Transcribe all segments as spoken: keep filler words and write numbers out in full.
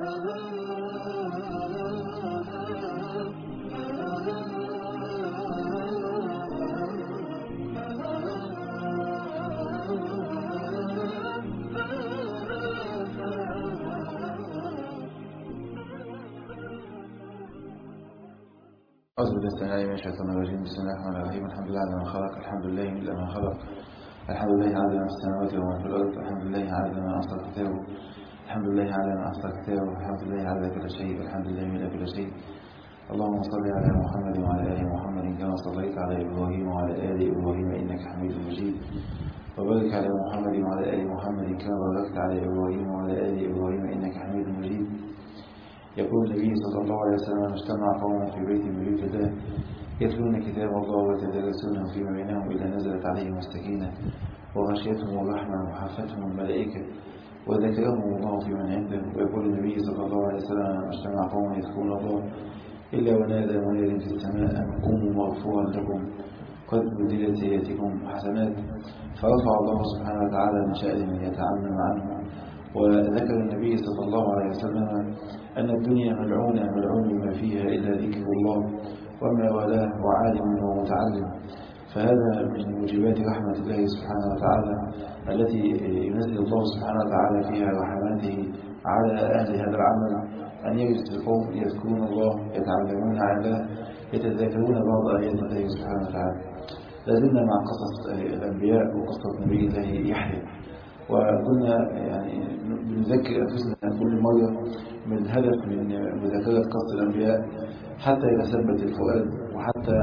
أعوذ بالله السميع العليم من الشيطان الرجيم. بسم الله الرحمن الرحيم. الحمد لله على ما خلق، الحمد لله من ما خلق، الحمد لله على ما في السماوات وما في الأرض، الحمد لله على ما أحصى كتابه، الحمد لله على ما أحصى كتابه، الحمد لله على كل شيء، الحمد لله من كل شيء. اللهم صل على محمد وعلى آل محمد كما صليت على إبراهيم وعلى آل إبراهيم إنك حميد مجيد، وبارك على محمد وعلى آل محمد كما باركت على إبراهيم وعلى آل إبراهيم إنك حميد مجيد. يقول النبي صلى الله عليه وسلم: اجتمع قوم في بيت من بيوت الله يتلون كتاب الله ويتدارسونه فيما بينهم إذا نزلت عليهم السكينة وغشيتهم الرحمة وحفتهم الملائكة وذكرهم الله في من عنده. ويقول النبي صلى الله عليه وسلم: اجتمع قوم يذكرون الله إلا ونادى مناد في السماء أن قوموا مغفورا لكم قد بدلت سيئاتكم حسنات، فرفع الله سبحانه وتعالى من شأن من يتعلم عنه. وذكر النبي صلى الله عليه وسلم أن الدنيا ملعونة ملعون ما فيها إلا ذكر الله وما والاه وعالم ومتعلم. فهذا من موجبات رحمة الله سبحانه وتعالى التي ينزل الله سبحانه وتعالى فيها رحماته على أهل هذا العمل، أن يجلس القوم يذكرون الله يتعلمون عن الله يتذاكرون بعض آيات الله سبحانه وتعالى. لازلنا مع قصص الأنبياء وقصة نبي الله يحيى، وكنا يعني بنذكر أنفسنا كل مرة من الهدف من مذاكرة قصة الأنبياء حتى يتثبت الفؤاد، وحتى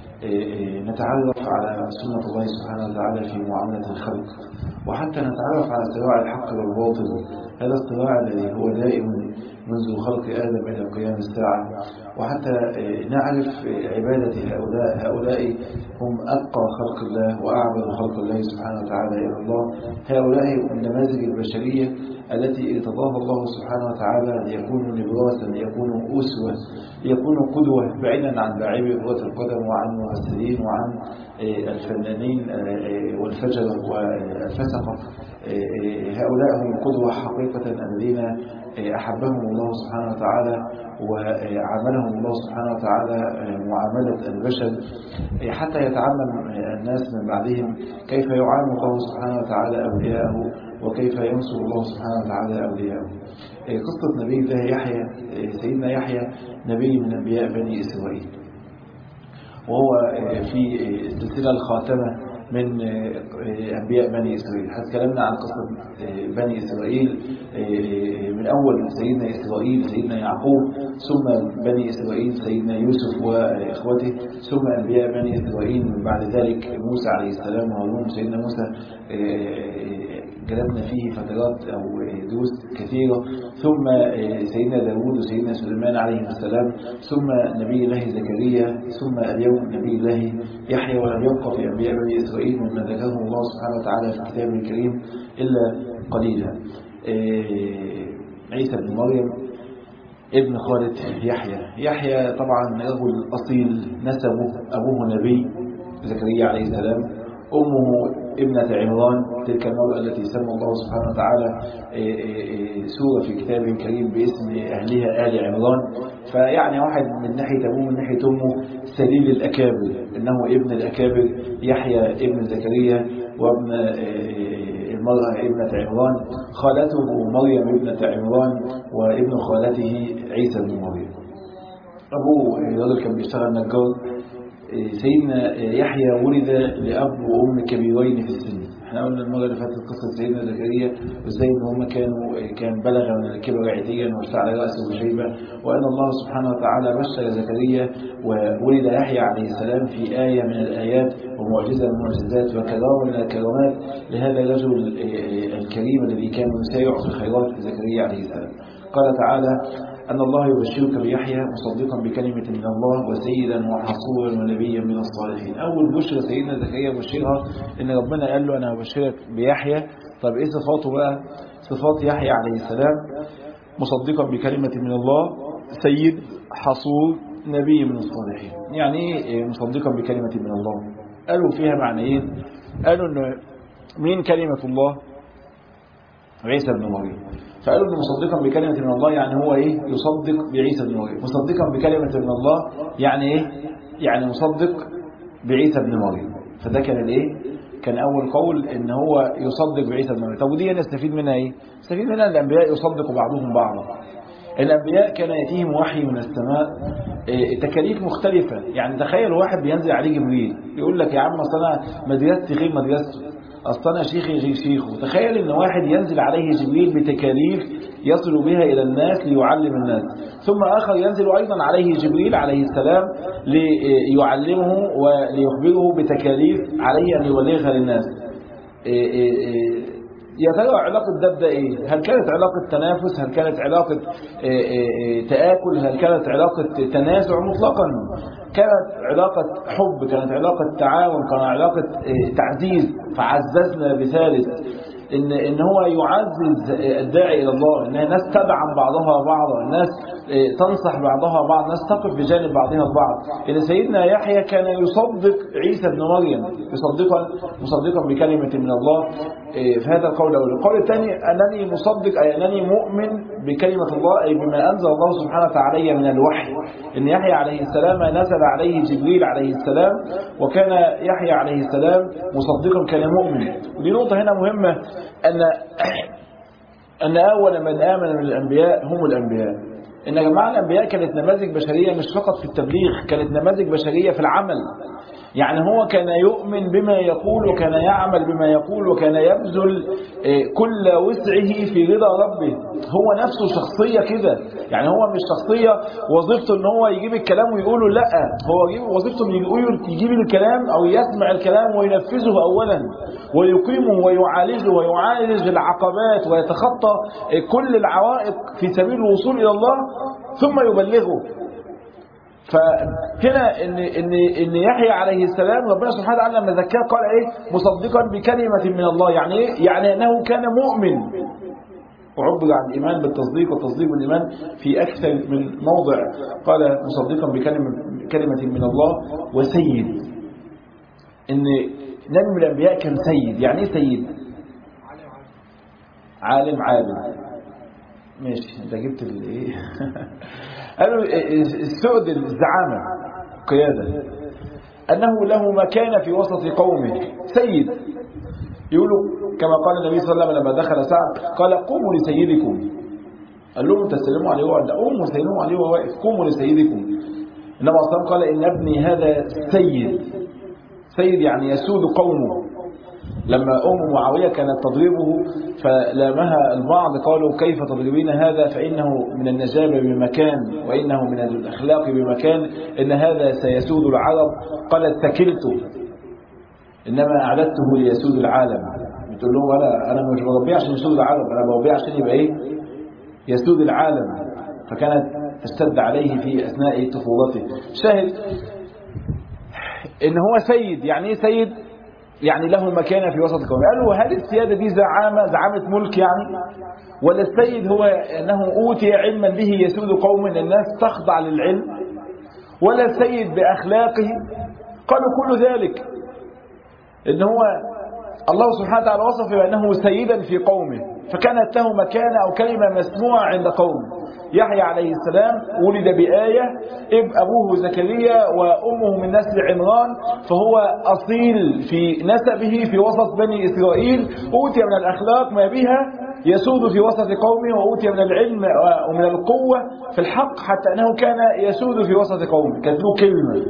نتعرف على سنة الله سبحانه وتعالى في معاملة الخلق، وحتى نتعرف على صراع الحق والباطل، هذا الصراع الذي هو دائم منذ خلق آدم إلى قيام الساعة، وحتى نعرف عبادة هؤلاء هؤلاء هم أتقى خلق الله وأعبد خلق الله سبحانه وتعالى إلى الله. هؤلاء النماذج البشرية التي ارتضاها الله سبحانه وتعالى ليكونوا نبراسا، ليكونوا أسوة، ليكونوا قدوة، بعيدا عن لاعبي كرة القدم وعن الممثلين وعن الفنانين والفجرة والفسقة. هؤلاء هم القدوة حقيقة الذين أحبهم الله سبحانه وتعالى وعاملهم الله سبحانه وتعالى معاملة البشر، حتى يتعلم الناس من بعدهم كيف يعامل الله سبحانه وتعالى أولياءه وكيف ينصر الله سبحانه وتعالى أولياءه. قصة نبي الله يحيى، سيدنا يحيى نبي من أنبياء بني إسرائيل، وهو في السلسلة الخاتمة من أنبياء بني إسرائيل. هتكلمنا عن قصة بني إسرائيل من أول سيدنا إسرائيل سيدنا يعقوب، ثم بني إسرائيل سيدنا يوسف وإخوته، ثم أنبياء بني إسرائيل من بعد ذلك موسى عليه السلام وهارون. سيدنا موسى جلسنا فيه فترات أو دروس كثيرة، ثم سيدنا داود وسيدنا سليمان عليه السلام، ثم نبي الله زكريا، ثم اليوم نبي الله يحيى. ولم يبقى في أنبياء بني إسرائيل مما ذكره الله سبحانه وتعالى في كتابه الكريم إلا قليلا. عيسى بن مريم ابن خالة يحيى. يحيى طبعا رجل أصيل، نسبه أبوه نبي زكريا عليه السلام، أمه ابنة عمران، تلك المرأة التي سمى الله سبحانه وتعالى سورة في كتابه الكريم باسم أهلها آل عمران. فيعني واحد من ناحية أبوه من ناحية أمه سليل الأكابر، إنه ابن الأكابر يحيى ابن زكريا وابن المرأة ابنة عمران. خالته مريم ابنة عمران، وابن خالته عيسى بن مريم. أبوه رجل كان بيشتغل نجار. سيدنا يحيى ولد لأب وأم كبيرين في السن. احنا قلنا المرة اللي فاتت قصة سيدنا زكريا وازاي ان هم كانوا كان بلغ من الكبر عتيا واشتعل رأسه شيبة، وأن الله سبحانه وتعالى بشر زكريا وولد يحيى عليه السلام في آية من الآيات ومعجزة من المعجزات وكرامة من الكرامات لهذا الرجل الكريم الذي كان يسارع في الخيرات زكريا عليه السلام. قال تعالى: أن الله يبشرك بيحيى مصدقا بكلمة من الله وسيدا وحصورا ونبيا من الصالحين. أول بشرى سيدنا زكريا بشرها إن ربنا قال له: أنا أبشرك بيحيى. طب إيه صفاته بقى؟ صفات يحيى عليه السلام: مصدقا بكلمة من الله، سيد، حصور، نبي من الصالحين. يعني إيه مصدقا بكلمة من الله؟ قالوا فيها معنيين. قالوا إن مين كلمة الله؟ عيسى بن مريم. فقالوا إنه مصدقا بكلمة من الله يعني هو إيه؟ يصدق بعيسى بن مريم. مصدقا بكلمة من الله يعني إيه؟ يعني مصدق بعيسى بن مريم. فده كان الإيه؟ كان أول قول إن هو يصدق بعيسى بن مريم. طب ودي نستفيد منها إيه؟ نستفيد منها أن الأنبياء يصدق بعضهم بعضا. الأنبياء كان يأتيهم وحي من السماء تكاليف مختلفة. يعني تخيل واحد بينزل عليه جبريل يقول لك يا عم أصل أنا مدرستي غير مدرسته، أصل أنا شيخي غير شيخه. تخيل إن واحد ينزل عليه جبريل بتكاليف يصل بها إلى الناس ليعلم الناس، ثم آخر ينزل أيضا عليه جبريل عليه السلام ليعلمه وليخبره بتكاليف عليه أن يبلغها للناس. يا ترى علاقة ده بده إيه؟ هل كانت علاقة تنافس؟ هل كانت علاقة تآكل؟ هل كانت علاقة تنازع؟ مطلقا كانت علاقة حب، كانت علاقة تعاون، كانت علاقة تعزيز. فعززنا بثالث إن إن هو يعزز الداعي إلى الله، إن الناس تدعم بعضها بعضا، الناس تنصح بعضها بعض، الناس تقف بجانب بعضها البعض. إن سيدنا يحيى كان يصدق عيسى بن مريم، يصدقا مصدقا بكلمة من الله. في هذا القول الأول. القول الثاني أنني مصدق أي أنني مؤمن بكلمة الله، أي بما أنزل الله سبحانه وتعالى من الوحي. إن يحيى عليه السلام نزل عليه جبريل عليه السلام، وكان يحيى عليه السلام مصدقا، كان مؤمن. ودي نقطة هنا مهمة، أن أن أول من آمن من الأنبياء هم الأنبياء. إن يا جماعة الأنبياء كانت نماذج بشرية مش فقط في التبليغ، كانت نماذج بشرية في العمل. يعني هو كان يؤمن بما يقول، وكان يعمل بما يقول، وكان يبذل كل وسعه في رضا ربه. هو نفسه شخصية كده، يعني هو مش شخصية وظيفته ان هو يجيب الكلام ويقوله، لا، هو وظيفته ان يجيب الكلام او يسمع الكلام وينفذه اولا، ويقيمه ويعالجه ويعالج العقبات ويتخطى كل العوائق في سبيل الوصول الى الله، ثم يبلغه. فهنا ان ان ان يحيى عليه السلام ربنا سبحانه وتعالى لما ذكاه قال ايه؟ مصدقا بكلمه من الله. يعني ايه؟ يعني انه كان مؤمن، وعبر عن الايمان بالتصديق والتصديق بالايمان في اكثر من موضع. قال مصدقا بكلمه كلمه من الله وسيد. ان نبي من الانبياء كان سيد. يعني ايه سيد؟ عالم عالم. ماشي، انت جبت الايه؟ قالوا السؤد الزعامة قيادة، أنه له مكانة في وسط قومه، سيد. يقولوا كما قال النبي صلى الله عليه وسلم لما دخل سعد قال قوموا لسيدكم. قال لهم تسلموا عليه وقعد، قوموا سلموا عليه وواقف، قوموا لسيدكم. إنما أصلا قال إن ابني هذا سيد. سيد يعني يسود قومه. لما أم معاوية كانت تضربه فلامها البعض قالوا كيف تضربين هذا، فإنه من النجابة بمكان، وإنه من الأخلاق بمكان، إن هذا سيسود العرب. قالت تكلته، إنما أعددته ليسود العالم. بتقول له أنا أنا مش بربيه عشان يسود العرب، أنا بربيه عشان يبقى إيه؟ يسود العالم. فكانت تشتد عليه في أثناء طفولته. شاهد إن هو سيد. يعني إيه سيد؟ يعني له مكانة في وسط القوم. قالوا هل السيادة دي زعامة زعامة ملك يعني؟ ولا السيد هو أنه أوتي علما به يسود قوم الناس تخضع للعلم؟ ولا السيد بأخلاقه؟ قالوا كل ذلك. إن هو الله سبحانه وتعالى وصف بأنه سيدا في قومه، فكانت له مكانة أو كلمة مسموعة عند قومه. يحيى عليه السلام ولد بآية، اب أبوه زكريا وأمه من نسل عمران، فهو أصيل في نسبه في وسط بني إسرائيل. أوتي من الأخلاق ما بها يسود في وسط قومه، وأوتي من العلم ومن القوة في الحق حتى أنه كان يسود في وسط قومه، كانت له كلمة.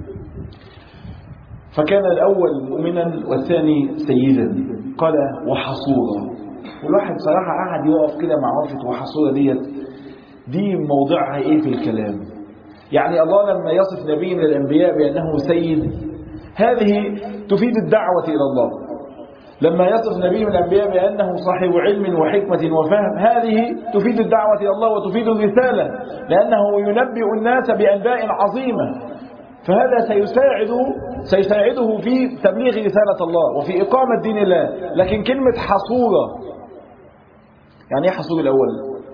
فكان الأول مؤمنا والثاني سيدا. قال وحصورا. والواحد صراحة قاعد يقف كده مع وقفة وحصورا ديت، دي موضعها ايه في الكلام؟ يعني الله لما يصف نبي من الأنبياء بأنه سيد، هذه تفيد الدعوة إلى الله. لما يصف نبي من الأنبياء بأنه صاحب علم وحكمة وفهم، هذه تفيد الدعوة إلى الله وتفيد الرسالة، لأنه ينبئ الناس بأنباء عظيمة. فهذا سيساعده سيساعده في تبليغ رسالة الله وفي إقامة دين الله. لكن كلمة حصورة، يعني ايه حصور الأول؟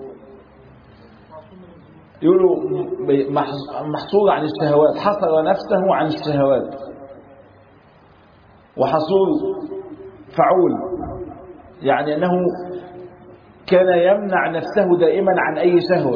يقولوا محصور عن الشهوات، حصر نفسه عن الشهوات. وحصور فعول، يعني أنه كان يمنع نفسه دائما عن أي شهوة.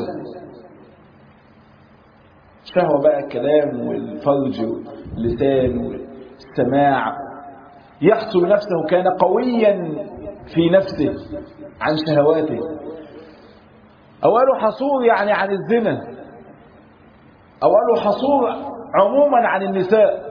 شهوة بقى الكلام والفرج واللسان والسماع. يحصر نفسه، كان قويا في نفسه عن شهواته. أوله حصور يعني عن الزنا، أوله حصور عموما عن النساء.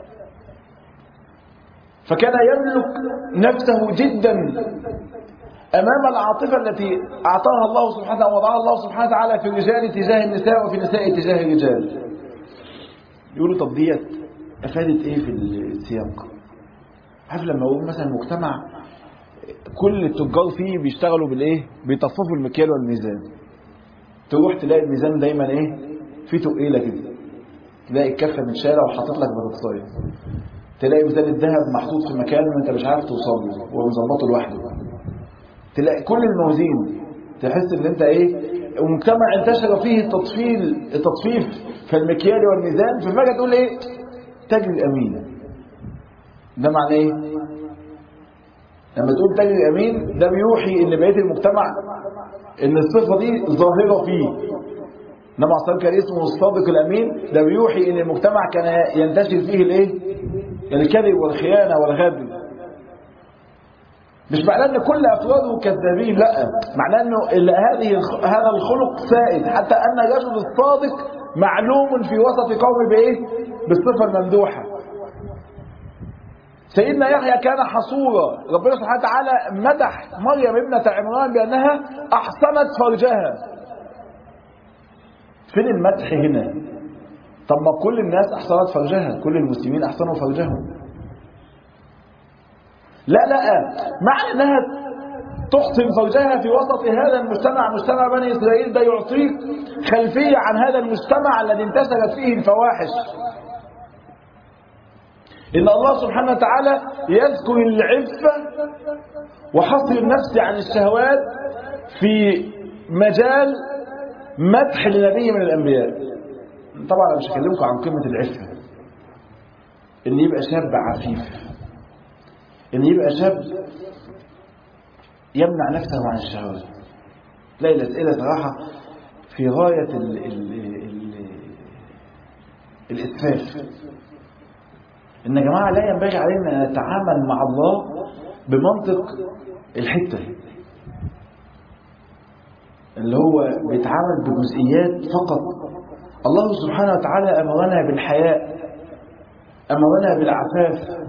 فكان يملك نفسه جدا أمام العاطفة التي أعطاها الله سبحانه وضعها الله سبحانه وتعالى في الرجال تجاه النساء وفي النساء تجاه الرجال. يقولوا طب ديت أفادت إيه في السياق؟ عارف لما أقول مثلا مجتمع كل التجار فيه بيشتغلوا بالإيه؟ بيطففوا المكيال والميزان. تروح تلاقي الميزان دايما إيه؟ فيه تقيلة كده. تلاقي الكفة متشالة وحاطط لك بطاطساية. تلاقي ميزان الذهب محطوط في مكان وانت مش عارف توصل له ومظبطه لوحده. تلاقي كل الموازين تحس ان انت ايه. ومجتمع انتشر فيه التطفيل التطفيف في المكيال والميزان. ففجأة تقول ايه؟ تاجر الامين. ده معناه ايه؟ لما تقول تاجر الامين ده بيوحي ان بقيه المجتمع ان الصفه دي ظاهره فيه. انما اصلا كان اسمه الصادق الامين. ده بيوحي ان المجتمع كان ينتشر فيه الايه؟ الكذب والخيانه والغدر. مش معناه ان كل افراده كذابين، لا، معناه انه هذه هذا الخلق سائد، حتى ان الرجل الصادق معلوم في وسط قومه بايه؟ بالصفه الممدوحه. سيدنا يحيى كان حصورا. ربنا سبحانه وتعالى مدح مريم ابنة عمران بانها احصنت فرجها. فين المدح هنا؟ طب ما كل الناس احصنت فرجها، كل المسلمين احصنوا فرجهم. لا لا، معنى انها تحصن فرجها في وسط هذا المجتمع، مجتمع بني اسرائيل، ده يعطيك خلفيه عن هذا المجتمع الذي انتشرت فيه الفواحش. ان الله سبحانه وتعالى يذكر العفه وحصر النفس عن الشهوات في مجال مدح لنبي من الانبياء. طبعا انا مش هكلمكم عن قمه العفه، ان يبقى شاب عفيف، ان يبقى شاب يمنع نفسه عن الشهوات. تلاقي الاسئله صراحه في غايه ال ال ال الاسفاف. ان يا جماعه لا ينبغي علينا ان نتعامل مع الله بمنطق الحته اللي هو بيتعامل بجزئيات فقط. الله سبحانه وتعالى امرنا بالحياء، امرنا بالعفاف.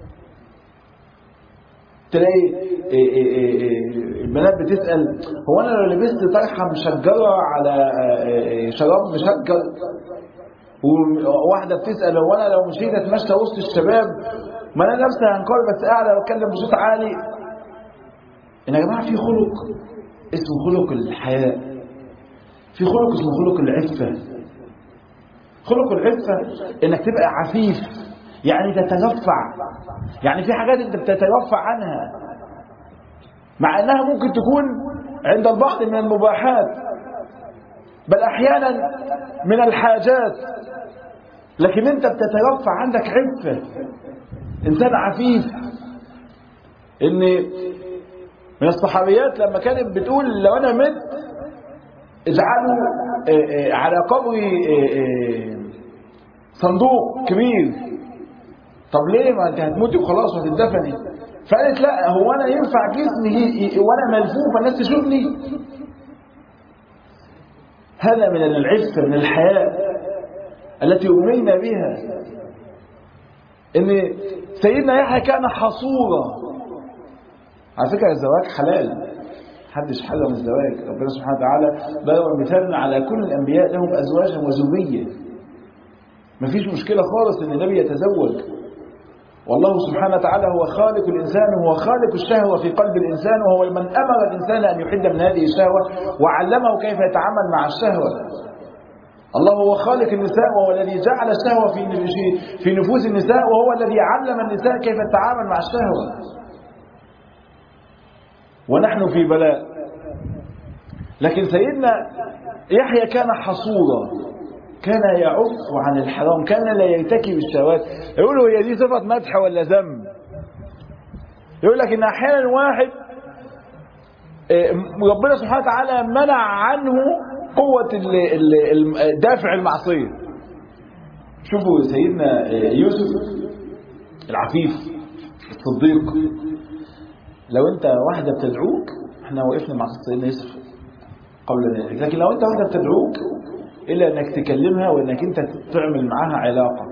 تلاقي البنات بتسأل هو انا لو لبست طرحه مشجره على شراب مشجر، وواحده بتسأل هو انا لو مشيت اتمشى وسط الشباب ما انا لابسه هنقار بس قاعده واتكلم بصوت عالي. ان يا جماعه في خلق اسمه خلق الحياء، في خلق اسمه خلق العفه. خلق العفه انك تبقى عفيف، يعني تترفع. يعني في حاجات انت بتترفع عنها مع انها ممكن تكون عند البعض من المباحات، بل احيانا من الحاجات، لكن انت بتترفع، عندك عفه، انسان عفيف. ان من الصحابيات لما كانت بتقول لو انا مت اجعلوا على قبري صندوق كبير. طب ليه؟ ما انت هتموتي وخلاص وهتدفني. فقالت لا، هو انا ينفع جسمي وانا ملفوف الناس تشوفني؟ هذا من العفه، من الحياء التي امرنا بها. ان سيدنا يحيى كان حصورا. على فكره الزواج حلال، محدش حرم الزواج. ربنا سبحانه وتعالى ضرب مثال على كل الانبياء لهم ازواجا وذريه. مفيش مشكله خالص ان النبي يتزوج. والله سبحانه وتعالى هو خالق الإنسان، وهو خالق الشهوة في قلب الإنسان، وهو من أمر الإنسان أن يحد من هذه الشهوة وعلمه كيف يتعامل مع الشهوة. الله هو خالق النساء، وهو الذي جعل الشهوة في في نفوس النساء، وهو الذي علم النساء كيف تتعامل مع الشهوة. ونحن في بلاء. لكن سيدنا يحيى كان حصورا، كان يعف عن الحرام، كان لا يرتكب الشهوات. يقولوا هي دي صفة مدح ولا ذم؟ يقول لك ان احيانا واحد ربنا سبحانه وتعالى منع عنه قوة دافع المعصية. شوفوا سيدنا يوسف العفيف الصديق، لو انت واحدة بتدعوك، احنا وقفنا مع سيدنا يوسف قبل ذلك، لكن لو انت واحدة بتدعوك إلا أنك تكلمها وأنك أنت تعمل معها علاقة،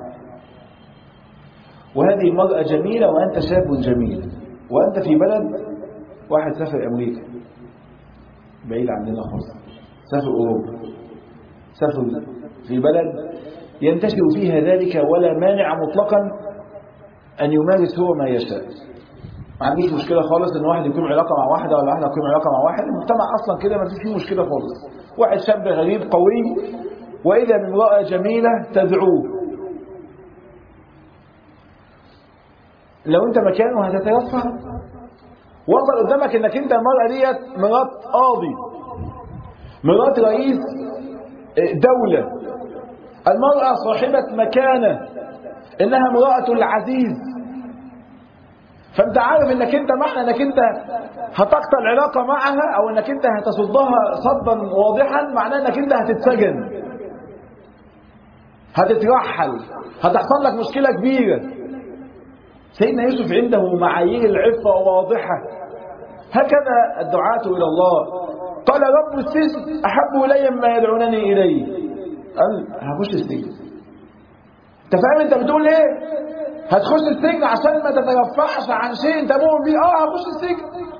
وهذه المرأة جميلة وأنت شاب جميل، وأنت في بلد، واحد سافر أمريكا بعيد عننا خالص، سافر أوروبا، سافر في بلد ينتشر فيها ذلك ولا مانع مطلقا أن يمارس هو ما يشاء. ما عنديش مشكلة خالص أن واحد يكون علاقة مع واحدة ولا واحدة يكون علاقة مع واحد، المجتمع أصلا كده ما فيش فيه مشكلة خالص. واحد شاب غريب قوي وإذا بامرأة جميلة تدعوه، لو أنت مكانه هتترفع. وصل قدامك أنك أنت المرأة ديت مرات قاضي، مرات رئيس دولة، المرأة صاحبة مكانة، إنها امرأة العزيز، فأنت عارف إنك أنت معنى إنك أنت هتقطع العلاقة معها أو إنك أنت هتصدها صدا واضحا، معناه إنك أنت هتتسجن، هتترحل، هتحصل لك مشكلة كبيرة. سيدنا يوسف عنده معايير العفة واضحة. هكذا الدعاة إلى الله. قال رب السجن أحب إلي مما يدعونني إليه. قال هخش السجن. أنت فاهم أنت بتقول إيه؟ هتخش السجن عشان ما تترفعش عن شيء أنت مؤمن بيه. آه هخش السجن.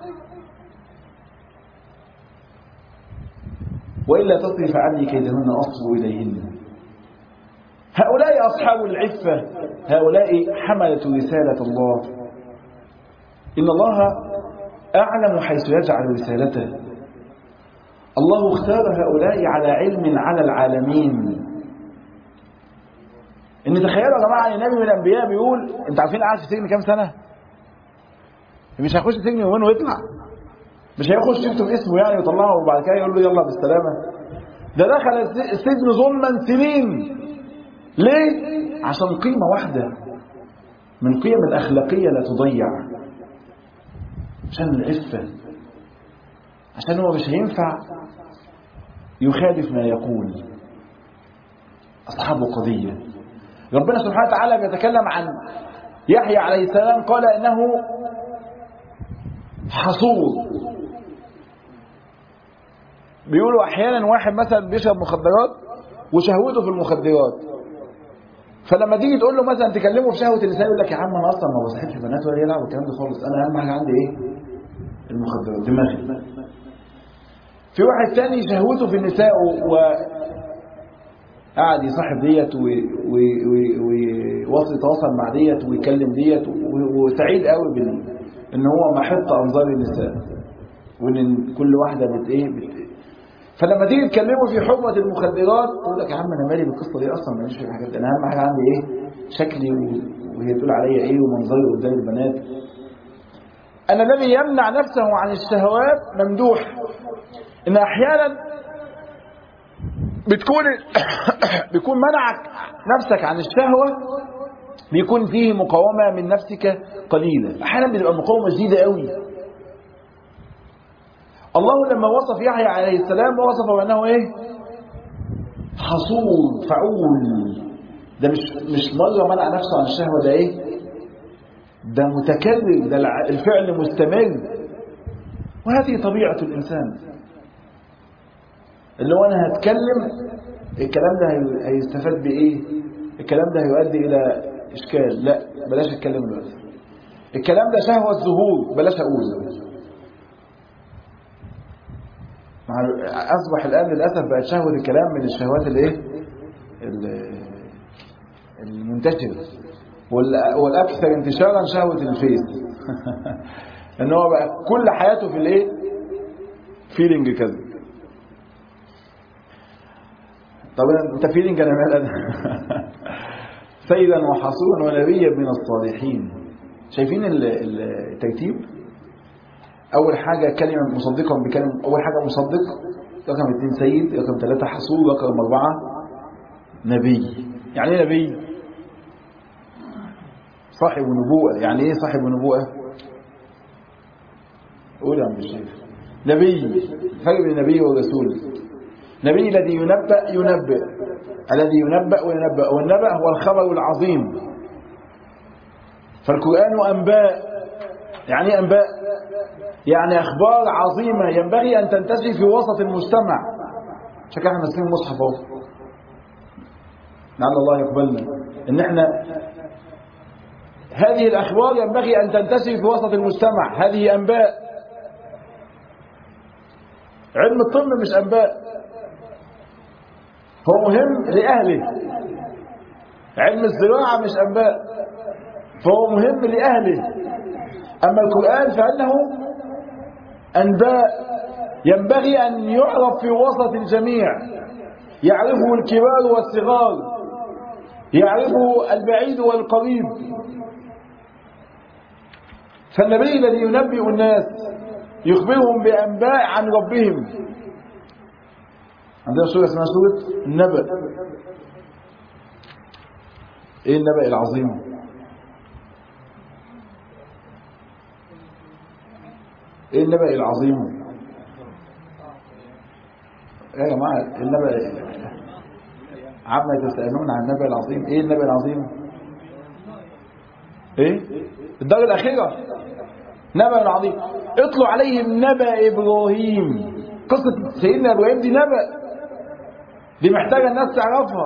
وإلا تصرف عني كيدهن أصب إليهن. هؤلاء أصحاب العفة، هؤلاء حملة رسالة الله. إن الله أعلم حيث يجعل رسالته. الله اختار هؤلاء على علم على العالمين. إن تخيلوا يا جماعة النبي من الأنبياء بيقول، أنت عارفين قاعد في السجن كام سنة؟ مش هيخش السجن يومين ويطلع، مش هيخش يكتب اسمه يعني ويطلعه وبعد كده يقول له يلا بالسلامة. ده دخل السجن ظلما سنين. ليه؟ عشان قيمة واحدة من قيم الأخلاقية لا تضيع، عشان العفة، عشان هو مش هينفع يخالف ما يقول. أصحاب قضية. ربنا سبحانه وتعالى بيتكلم عن يحيى عليه السلام، قال إنه حصور. بيقولوا أحيانا واحد مثلا بيشرب مخدرات وشهوته في المخدرات، فلما تيجي تقول له مثلا تكلمه في شهوة النساء يقول لك يا عم انا اصلا ما بصاحبش بنات ولا يلعب والكلام ده خالص، انا اهم حاجه عندي ايه؟ المخدرات، دماغي. في واحد تاني شهوته في النساء وقعد يصاحب ديت ويوصل يتواصل مع ديت ويكلم ديت وسعيد قوي بان ان هو محط انظار النساء وان كل واحده بت ايه بت فلما تيجي تكلمه في حرمة المخدرات تقول لك يا عم انا مالي بالقصه دي اصلا، ماليش في الحاجات دي، انا اهم حاجه عندي ايه؟ شكلي وهي تقول عليا ايه ومنظري قدام البنات. ان الذي يمنع نفسه عن الشهوات ممدوح. ان احيانا بتكون بيكون منعك نفسك عن الشهوه بيكون فيه مقاومه من نفسك قليله، احيانا بتبقى مقاومه شديده قوي. الله لما وصف يحيى عليه السلام وصفه بأنه ايه؟ حصول فعول. ده مش مش مرة منع نفسه عن الشهوة، ده ايه؟ ده متكرر، ده الفعل مستمر. وهذه طبيعة الإنسان. اللي هو أنا هتكلم الكلام ده هيستفاد بإيه؟ الكلام ده هيؤدي إلى إشكال، لا بلاش أتكلم دلوقتي. الكلام ده شهوة ظهور، بلاش أقول. أصبح الآن للأسف بقت شهوة الكلام من الشهوات الايه المنتشرة، والأكثر انتشارا شهوة الفيس. إن هو بقى كل حياته في الايه فيلينج كذا. طب انت فيلينج انا مال انا سيدا وحصورا ونبيا من الصالحين. شايفين الترتيب؟ أول حاجة كلمة مصدقا بكلمة، أول حاجة مصدق، رقم اثنين سيد، رقم ثلاثة حصول، رقم أربعة نبي. يعني إيه نبي؟ صاحب نبوءة. يعني إيه صاحب نبوءة؟ قول يا عم الشيخ. نبي، فرق بين النبي والرسول. نبي الذي ينبأ ينبئ، الذي ينبأ وينبأ، والنبأ هو الخبر العظيم. فالقرآن أنباء. يعني ايه أنباء؟ يعني أخبار عظيمة ينبغي أن تنتشر في وسط المجتمع. شكرا احنا ماسكين المصحف اهو، لعل الله يقبلنا ان احنا هذه الأخبار ينبغي أن تنتشر في وسط المجتمع. هذه أنباء. علم الطب مش أنباء، هو مهم لأهله. علم الزراعة مش أنباء، فهو مهم لأهله. أما القرآن فإنه أنباء ينبغي أن يعرف في وسط الجميع، يعرفه الكبار والصغار، يعرفه البعيد والقريب. فالنبي الذي ينبئ الناس يخبرهم بأنباء عن ربهم. عندنا سورة اسمها سورة النبأ. ايه النبأ العظيم؟ ايه النبأ العظيم؟ يا جماعة النبأ عما يتساءلون عن النبأ العظيم. ايه النبأ العظيم؟ ايه؟ الدار الأخيرة نبأ عظيم. اطلوا عليهم نبأ إبراهيم. قصة سيدنا إبراهيم دي نبأ، دي محتاجة الناس تعرفها.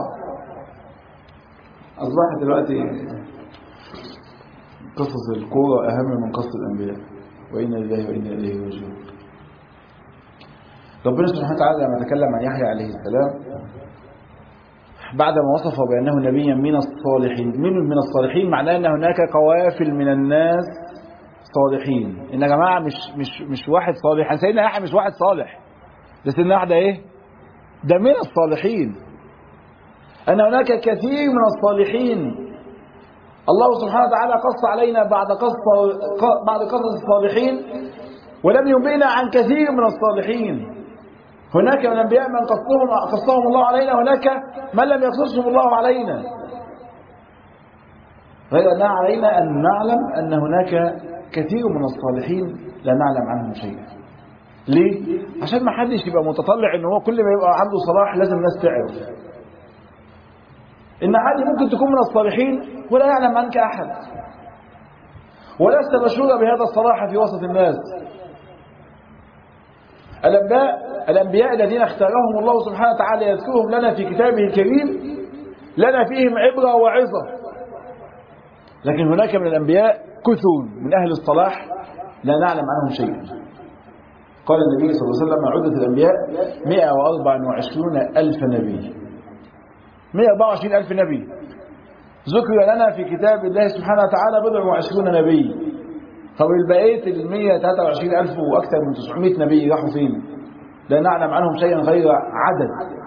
أصبحت دلوقتي قصص الكورة أهم من قصة الأنبياء، وإنا لله وإنا إليه راجعون. ربنا سبحانه وتعالى لما تكلم عن يحيى عليه السلام بعدما وصفه بأنه نبيا من الصالحين. من من الصالحين معناه أن هناك قوافل من الناس صالحين. إن يا جماعة مش مش مش واحد صالح. سيدنا يحيى مش واحد صالح، ده سيدنا واحد إيه؟ ده من الصالحين. أن هناك كثير من الصالحين. الله سبحانه وتعالى قص علينا بعد قص بعد قصص الصالحين، ولم ينبئنا عن كثير من الصالحين. هناك من الأنبياء من قصهم قصهم الله علينا، هناك من لم يقصصهم الله علينا. غير أن علينا أن نعلم أن هناك كثير من الصالحين لا نعلم عنهم شيئا. ليه؟ عشان ما حدش يبقى متطلع ان هو كل ما يبقى عنده صلاح لازم الناس تعرف. ان عادي ممكن تكون من الصالحين ولا يعلم عنك احد، ولست مشهورا بهذا الصلاح في وسط الناس. الانبياء الانبياء الذين اختارهم الله سبحانه وتعالى يذكرهم لنا في كتابه الكريم لنا فيهم عبرة وعظة. لكن هناك من الانبياء كثر من اهل الصلاح لا نعلم عنهم شيئا. قال النبي صلى الله عليه وسلم عدة الأنبياء مئة وأربعة وعشرون ألف نبي. مئة وأربعة وعشرين ألف نبي ذكر لنا في كتاب الله سبحانه وتعالى بضع وعشرون نبي. طب البقية ال مئة وثلاثة وعشرين ألف وأكثر من تسعمائة نبي راحوا فين؟ لا نعلم عنهم شيئا غير عدد.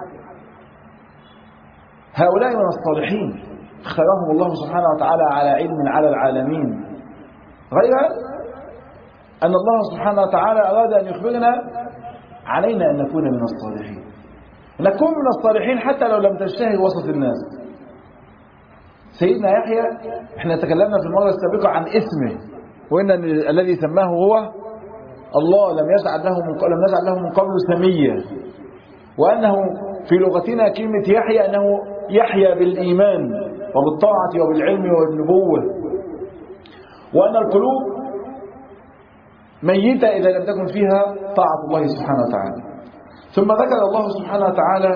هؤلاء من الصالحين اختارهم الله سبحانه وتعالى على علم على العالمين. غير أن الله سبحانه وتعالى أراد أن يخبرنا علينا أن نكون من الصالحين. نكون من الصالحين حتى لو لم تشتهر وسط الناس. سيدنا يحيى احنا تكلمنا في المرة السابقة عن اسمه، وإن الذي سماه هو الله، لم يجعل له من لم يجعل له من قبل سميا. وأنه في لغتنا كلمة يحيى أنه يحيى بالإيمان وبالطاعة وبالعلم والنبوة، وأن القلوب ميتة إذا لم تكن فيها طاعة الله سبحانه وتعالى. ثم ذكر الله سبحانه وتعالى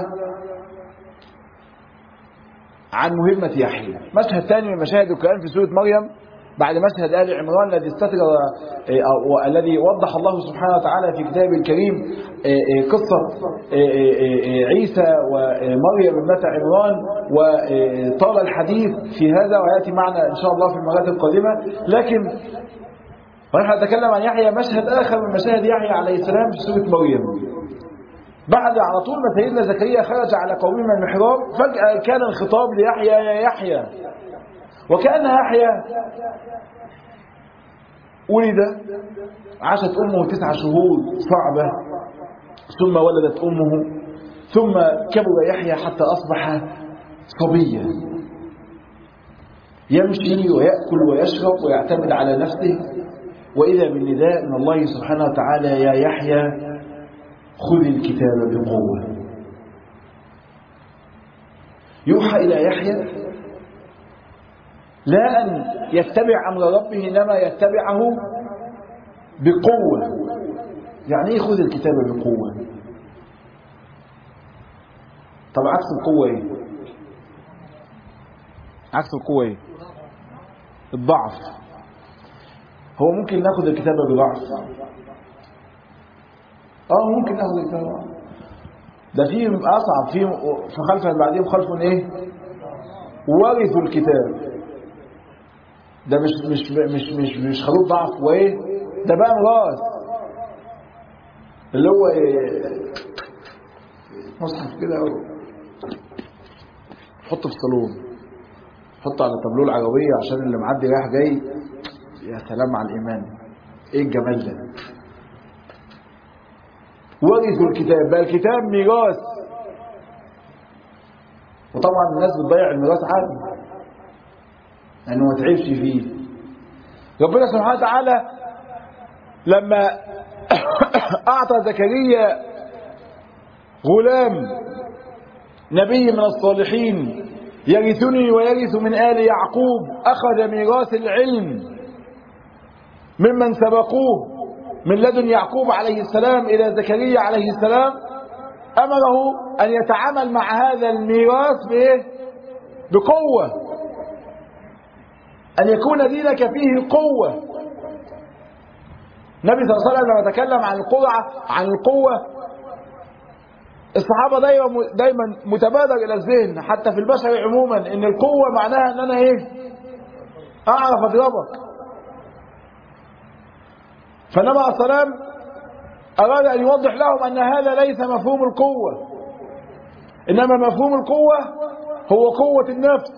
عن مهمة يحيى. مشهد ثاني من مشاهد القرآن في سورة مريم بعد مشهد آل عمران الذي استتر والذي وضح الله سبحانه وتعالى في كتابه الكريم قصة عيسى ومريم ابنة عمران، وطال الحديث في هذا ويأتي معنا إن شاء الله في المرات القادمة. لكن ونحن نتكلم عن يحيى مشهد آخر من مشاهد يحيى عليه السلام في سورة مريم. بعد على طول ما سيدنا زكريا خرج على قومه من المحراب فجأة كان الخطاب ليحيى يا يحيى. وكأن يحيى ولد عاشت أمه تسع شهور صعبة، ثم ولدت أمه، ثم كبر يحيى حتى أصبح صبيا يمشي ويأكل ويشرب ويعتمد على نفسه. وإذا بالنداء من الله سبحانه وتعالى يا يحيى خذ الكتاب بقوة. يوحى إلى يحيى لا أن يتبع أمر ربه إنما يتبعه بقوة. يعني إيه خذ الكتاب بقوة؟ طب عكس القوة إيه؟ عكس القوة إيه؟ الضعف. هو ممكن ناخذ الكتاب بضعف؟ اه ممكن ناخذ الكتاب بضعف. ده في أصعب، في فخلف من بعدهم خلف إيه؟ ورثوا الكتاب. ده مش مش مش مش مش خلوط ضعف وايه، ده بقى ميراث اللي هو ايه، مصحف كده حطه في الصالون، حطه على تابلوه العربيه عشان اللي معدي رايح جاي يا سلام على الايمان، ايه الجمال ده. ورثوا الكتاب، بقى الكتاب ميراث. وطبعا الناس بتضيع الميراث عادي لأنه ما تعبش فيه. ربنا سبحانه وتعالى لما أعطى زكريا غلام نبي من الصالحين يرثني ويرث من آل يعقوب، أخذ ميراث العلم ممن سبقوه من لدن يعقوب عليه السلام إلى زكريا عليه السلام، أمره أن يتعامل مع هذا الميراث بإيه؟ بقوة، أن يكون دينك فيه قوة. النبي صلى الله عليه وسلم لما تكلم عن القوة عن القوة الصحابة دايما دايما متبادر إلى الذهن حتى في البشر عموما إن القوة معناها إن أنا إيه؟ أعرف أضربك. فالنبي عليه السلام أراد أن يوضح لهم أن هذا ليس مفهوم القوة، إنما مفهوم القوة هو قوة النفس،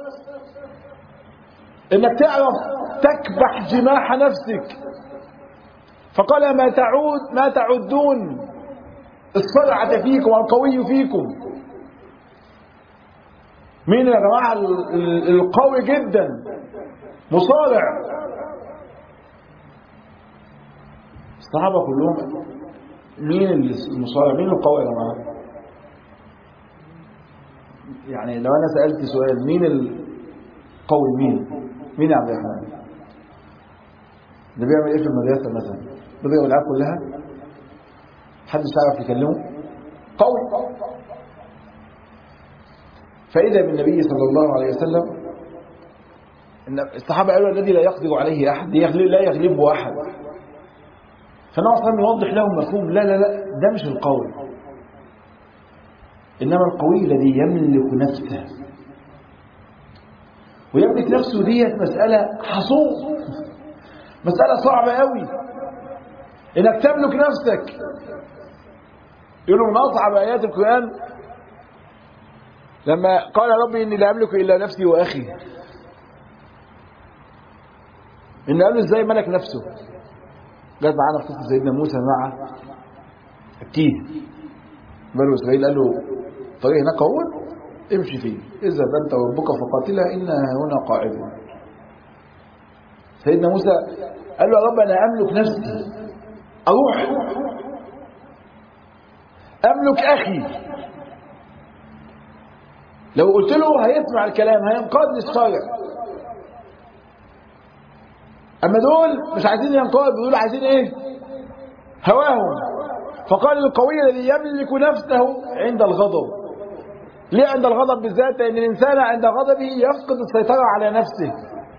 إنك تعرف تكبح جماح نفسك. فقال ما تعود ما تعدون الصرعة فيكم والقوي فيكم. مين يا جماعة القوي جدا؟ مصارع. الصحابة كلهم مين المصارع؟ مين القوي يا جماعة؟ يعني لو أنا سألت سؤال مين القوي؟ مين؟ مين يا عبد الرحمن؟ ده بيعمل ايه في المدرسة مثلا؟ بيضرب العيال كلها؟ محدش يعرف يكلمه؟ قوي. فإذا بالنبي صلى الله عليه وسلم إن الصحابة قالوا الذي لا يقدر عليه أحد لا يغلبه أحد. فالنبي صلى الله عليه وسلم يوضح لهم مفهوم لا لا لا ده مش القوي، إنما القوي الذي يملك نفسه. ويملك نفسه ديت مسألة حصول، مسألة صعبة قوي إنك تملك نفسك. يقولوا من أصعب آيات القرآن لما قال ربي إني لا أملك إلا نفسي وأخي. إن قالوا إزاي ملك نفسه؟ جاءت معانا في قصة سيدنا موسى مع التيه. بنو إسرائيل قال له طريق هناك هو امشي فيه، اذهب أنت وربك فقاتلا إنا هنا قاعدون. سيدنا موسى قال له يا رب أنا أملك نفسي، أروح أملك أخي. لو قلت له هيسمع الكلام هينقاد للشارع، أما دول مش عايزين ينقاد، دول عايزين إيه؟ هواهم. فقال القوي الذي يملك نفسه عند الغضب. ليه عند الغضب بالذات؟ لأن الإنسان عند غضبه يفقد السيطرة على نفسه.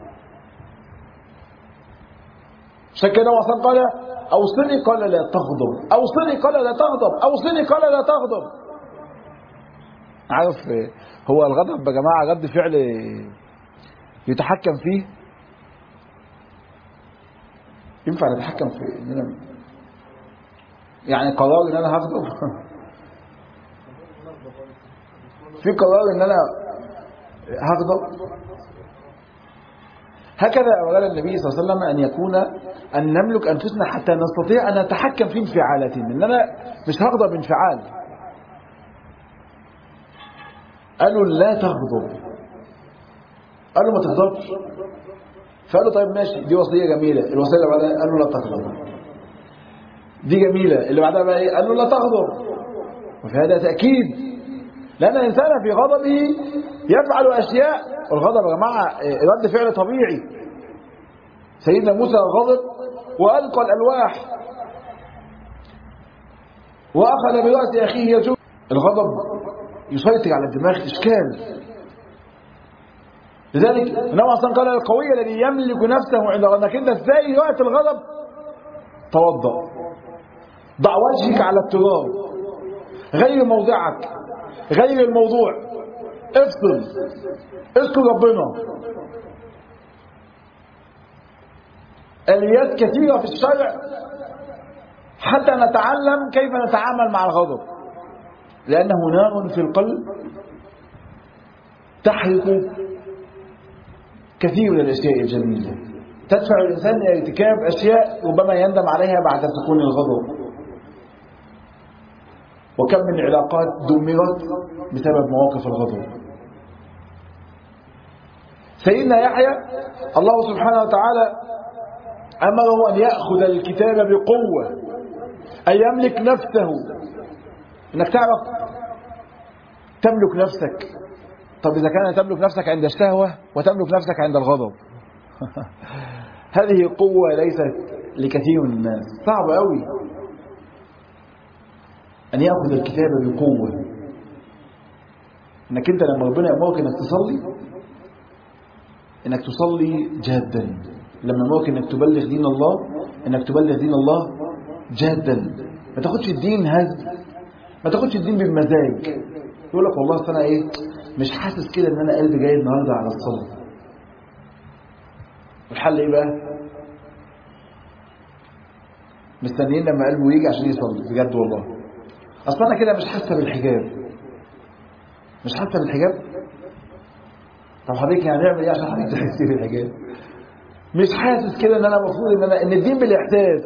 عشان كده وصل قال أوصني قال لا تغضب، أوصني قال لا تغضب، أوصني قال لا تغضب. عارف هو الغضب يا جماعة رد فعل يتحكم فيه؟ ينفع نتحكم في إننا يعني قرار إن أنا هغضب؟ في قرار إن أنا هغضب؟ هكذا أمرنا النبي صلى الله عليه وسلم أن يكون أن نملك أنفسنا حتى نستطيع أن نتحكم في انفعالاتنا، إن أنا مش هغضب انفعال. قالوا لا تغضب، قالوا ما تغضبش. فقال له طيب ماشي، دي وصية جميلة. الوصية اللي بعدها قال له لا تغضب. دي جميلة. اللي بعدها بقى ايه؟ قال له لا تغضب. وفي هذا تأكيد، لأن الإنسان في غضبه يفعل أشياء. والغضب يا جماعة رد فعل طبيعي. سيدنا موسى غضب وألقى الألواح وأخذ برأس أخيه يجوب. الغضب يسيطر على الدماغ إشكال. لذلك النبي أصلا قال القوي الذي يملك نفسه عند غضب. انك انت ازاي وقت الغضب؟ توضأ، ضع وجهك على التراب، غير موضعك، غير الموضوع، افصل، اذكر ربنا. اليات كثيرة في الشرع حتى نتعلم كيف نتعامل مع الغضب، لأنه نار في القلب تحرق كثير من الأشياء الجميلة، تدفع الإنسان إلى ارتكاب أشياء ربما يندم عليها بعد سكون الغضب. وكم من علاقات دمرت بسبب مواقف الغضب. سيدنا يحيى الله سبحانه وتعالى أمره أن يأخذ الكتاب بقوة، أن يملك نفسه. إنك تعرف تملك نفسك. طب إذا كان تملك نفسك عند الشهوة وتملك نفسك عند الغضب هذه قوة ليست لكثير من الناس، صعب قوي أن يأخذ الكتاب بقوة. إنك أنت لما ربنا يأمرك إنك تصلي، إنك تصلي جادا. لما يأمرك إنك تبلغ دين الله، إنك تبلغ دين الله جادا. ما تاخدش الدين هزل، ما تاخدش الدين بالمزاج. يقول لك والله أنا إيه مش حاسس كده إن أنا قلبي جاي النهارده على الصلاة. الحل إيه بقى؟ مستنيين لما قلبه يجي عشان يصلي بجد. والله أصلا أنا كده مش حاسة بالحجاب، مش حاسة بالحجاب. طب حضرتك يعني نعمل إيه عشان حضرتك تحسي بالحجاب؟ مش حاسس كده إن أنا المفروض إن أنا إن الدين بالإحساس.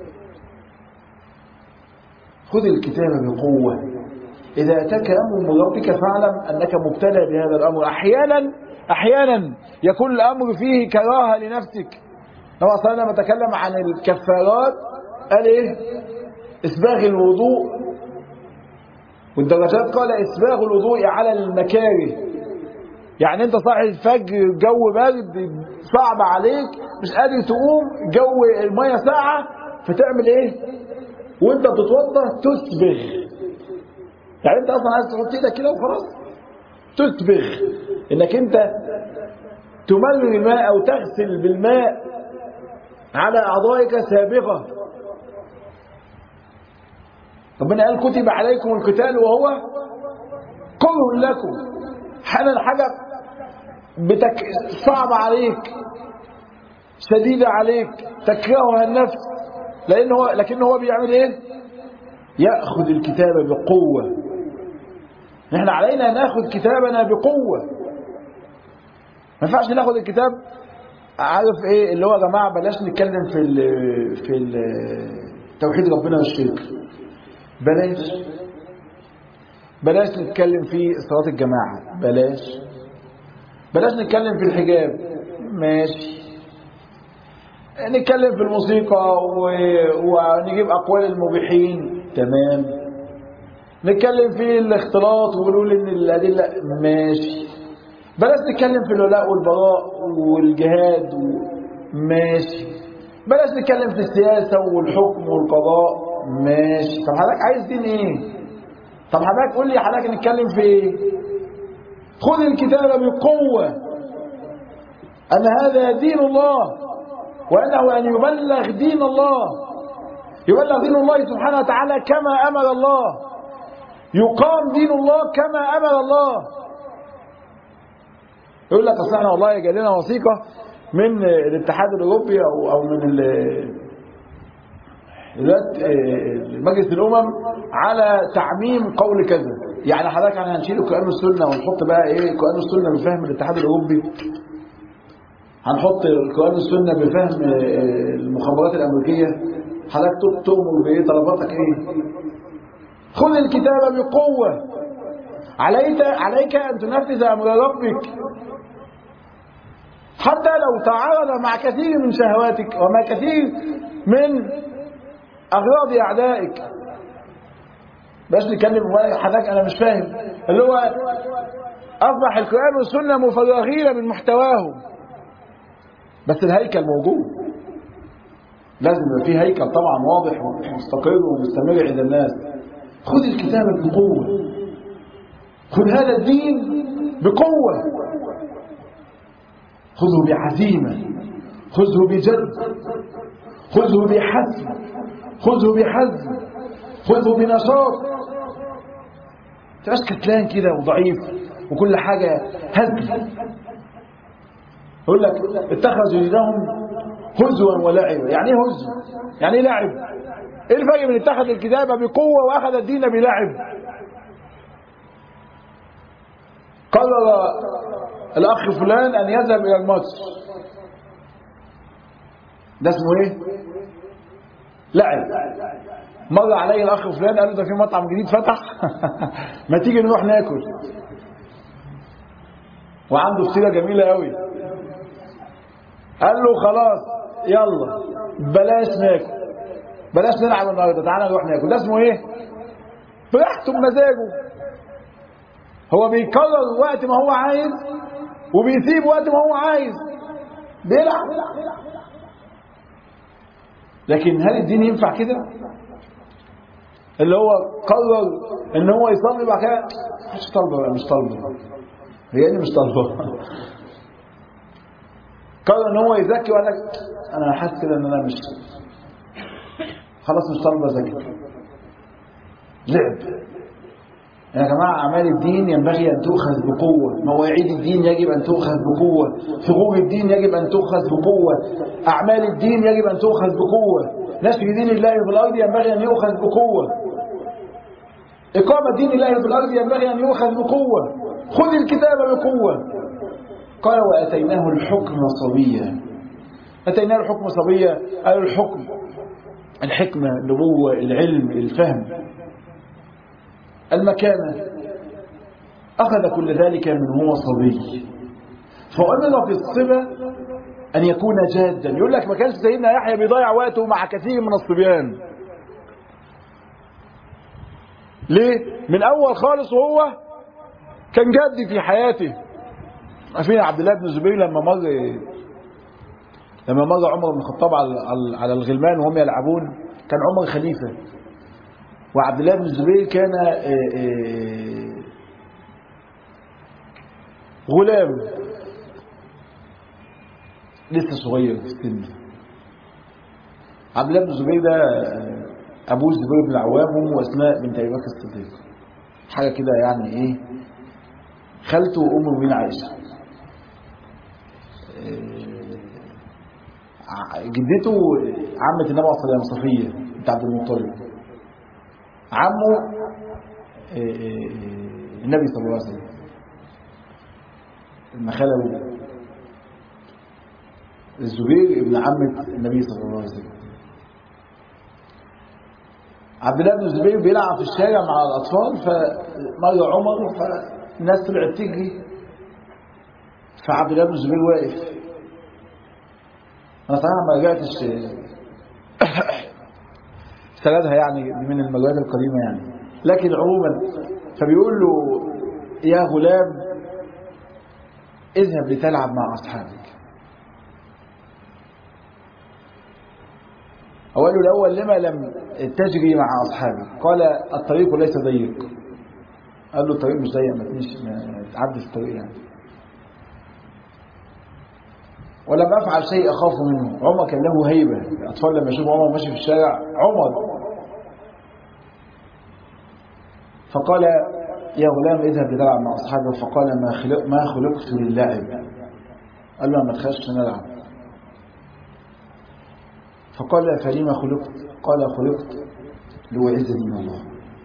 خذ الكتاب بقوة. إذا أتاك أمر من ربك فاعلم أنك مبتلى بهذا الأمر. أحيانا أحيانا يكون الأمر فيه كراهة لنفسك. لو أصلا لما تكلم عن الكفارات قال إيه؟ إسباغ الوضوء والدرجات، قال إسباغ الوضوء على المكاره. يعني أنت صاحي الفجر، الجو برد صعب عليك، مش قادر تقوم، جو المية ساعة، فتعمل إيه؟ وأنت بتتوضأ تسبغ. يعني أنت أصلا عايز تحط إيدك كده وخلاص، تسبغ إنك أنت تمرر الماء أو تغسل بالماء على أعضائك سابغة. ربنا قال كتب عليكم القتال وهو كره لكم. حالا حاجة بتك... صعب عليك، شديدة عليك، تكرهها النفس، لأن هو لكن هو بيعمل إيه؟ يأخذ الكتاب بقوة. نحن علينا ناخذ كتابنا بقوة. ما ينفعش ناخذ الكتاب عارف ايه اللي هو يا جماعه بلاش نتكلم في ال في ال توحيد ربنا والشرك. بلاش بلاش نتكلم في صلاة الجماعة. بلاش بلاش نتكلم في الحجاب. ماشي. نتكلم في الموسيقى و... ونجيب أقوال المبيحين. تمام. نتكلم في الاختلاط ونقول ان الأدلة. ماشي. بلاش نتكلم في الولاء والبراء والجهاد و... ماشي. بلاش نتكلم في السياسة والحكم والقضاء. ماشي. طب حضرتك عايز دين ايه؟ طب حضرتك قول لي حضرتك نتكلم في ايه؟ خذ الكتاب بقوة أن هذا دين الله، وأنه أن يبلغ دين الله، يبلغ دين الله سبحانه وتعالى كما أمر الله، يقام دين الله كما أمر الله. يقول لك أصل احنا والله جاء لنا وثيقة من الاتحاد الأوروبي أو أو من مجلس الأمم على تعميم قول كذا. يعني حضرتك يعني هنشيل القرآن والسنة ونحط بقى إيه القرآن والسنة بفهم الاتحاد الأوروبي، هنحط القرآن والسنة بفهم المخابرات الأمريكية. حضرتك تؤمر بإيه؟ طلباتك إيه؟ خذ الكتاب بقوة. عليك عليك أن تنفذ أمر ربك حتى لو تعارض مع كثير من شهواتك ومع كثير من أغراض أعدائك. باش نتكلم حضرتك أنا مش فاهم اللي هو أصبح القرآن والسنة مفرغين من محتواهم، بس الهيكل موجود. لازم يبقى فيه هيكل طبعا واضح ومستقر ومستمر عند الناس. خذ الكتاب بقوة، خذ هذا الدين بقوة، خذه بعزيمة، خذه بجد، خذه بحزم، خذه بحزم، خذه بنشاط. تبقاش كتلان كده وضعيف وكل حاجة هزل. يقول لك اتخذوا دينهم هزوا ولعبا. يعني ايه هزوا؟ يعني ايه لعب؟ ايه الفرق بين اتخذ الكتاب بقوة واخذ الدين بلعب؟ قرر الاخ فلان ان يذهب الى الماتش، ده اسمه ايه؟ لعب. مر عليه الاخ فلان قال له ده في مطعم جديد فتح ما تيجي نروح ناكل، وعنده فطيره جميله قوي. قال له خلاص يلا بلاش ناكل، بلاش نلعب النهارده، تعالى نروح ناكل. ده اسمه ايه؟ براحته بمزاجه. هو بيكرر وقت ما هو عايز وبيسيب وقت ما هو عايز، بيلعب. لكن هل الدين ينفع كده؟ اللي هو قرر ان هو يصلي بعد كده مش طالبه بقى، مش طالبه هي اللي مش طالبه قرر ان هو يزكي وقال لك انا حاسس كده ان انا مش خلاص مش طالبه زكي. لعب. يا جماعة أعمال الدين ينبغي أن تؤخذ بقوة، مواعيد الدين يجب أن تؤخذ بقوة، حقوق الدين يجب أن تؤخذ بقوة، أعمال الدين يجب أن تؤخذ بقوة، نشر دين الله في الأرض ينبغي أن يؤخذ بقوة، إقامة دين الله في الأرض ينبغي أن يؤخذ بقوة. خذ الكتاب بقوة. قال وأتيناه الحكم صبيا. أتيناه الحكم صبيا، قالوا الحكم الحكمة، النبوة، العلم، الفهم، المكانة. أخذ كل ذلك من هو صبي، فأمر في الصبا أن يكون جادا. يقول لك ما كانش سيدنا يحيى بيضيع وقته مع كثير من الصبيان. ليه؟ من أول خالص وهو كان جاد في حياته. عارفين عبد الله بن الزبير لما مر لما مر عمر بن الخطاب على على الغلمان وهم يلعبون، كان عمر خليفة وعبد الله بن الزبير كان غلام لسه صغير في السن. عبد الله بن الزبير ده ابوه الزبير بن العوام وامه اسماء بنت ابي بكر الصديق، حاجه كده يعني ايه، خالته وام المؤمنين عائشه. جدته عمه النبي صلى الله عليه وسلم صفيه بنت عبد المطلب، عمه النبي صلى الله عليه وسلم لما خلوا الزبير ابن عمة النبي صلى الله عليه وسلم. عبد الله بن الزبير بيلعب في الشارع مع الأطفال، فمر عمر فالناس طلعت تجري، فعبد الله بن الزبير واقف. أنا طبعا ما رجعتش سردها يعني من المجالات القديمة يعني، لكن عموما فبيقول له يا غلام اذهب لتلعب مع أصحابك. أقول له الأول لما لم تجري مع أصحابك؟ قال الطريق ليس ضيق. قال له الطريق مش ضيق، ما تعدي في الطريق يعني. ولم أفعل شيء أخاف منه. عمر كان له هيبة، الأطفال لما يشوفوا عمر ماشي في الشارع عمر، فقال يا غلام اذهب لتلعب مع أصحابك. فقال ما خلق ما خلقت للعب. قال له ما تخافش نلعب. فقال فلما خلقت؟ قال خلقت لأعز دين الله.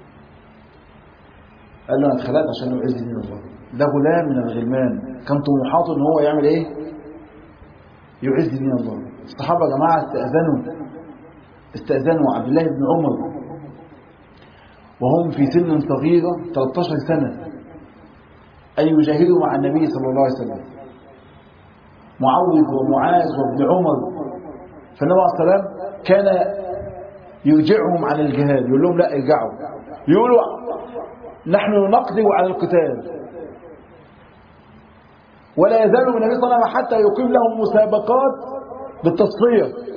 قال له انا اتخلقت عشان أعز دين الله. ده غلام من الغلمان كان طموحاته ان هو يعمل ايه؟ يعز دين الله. الصحابه يا جماعه استأذنوا استأذنوا عبد الله بن عمر وهم في سن صغيرة ثلاثة عشر سنة أن يجاهدوا مع النبي صلى الله عليه وسلم. معوذ ومعاذ وابن عمر. فالنبي عليه الصلاة والسلام كان يرجعهم عن الجهاد، يقول لهم لا ارجعوا، يقولوا نحن نقدر على القتال. ولا يزال النبي صلى الله عليه وسلم حتى يقيم لهم مسابقات بالتصفية،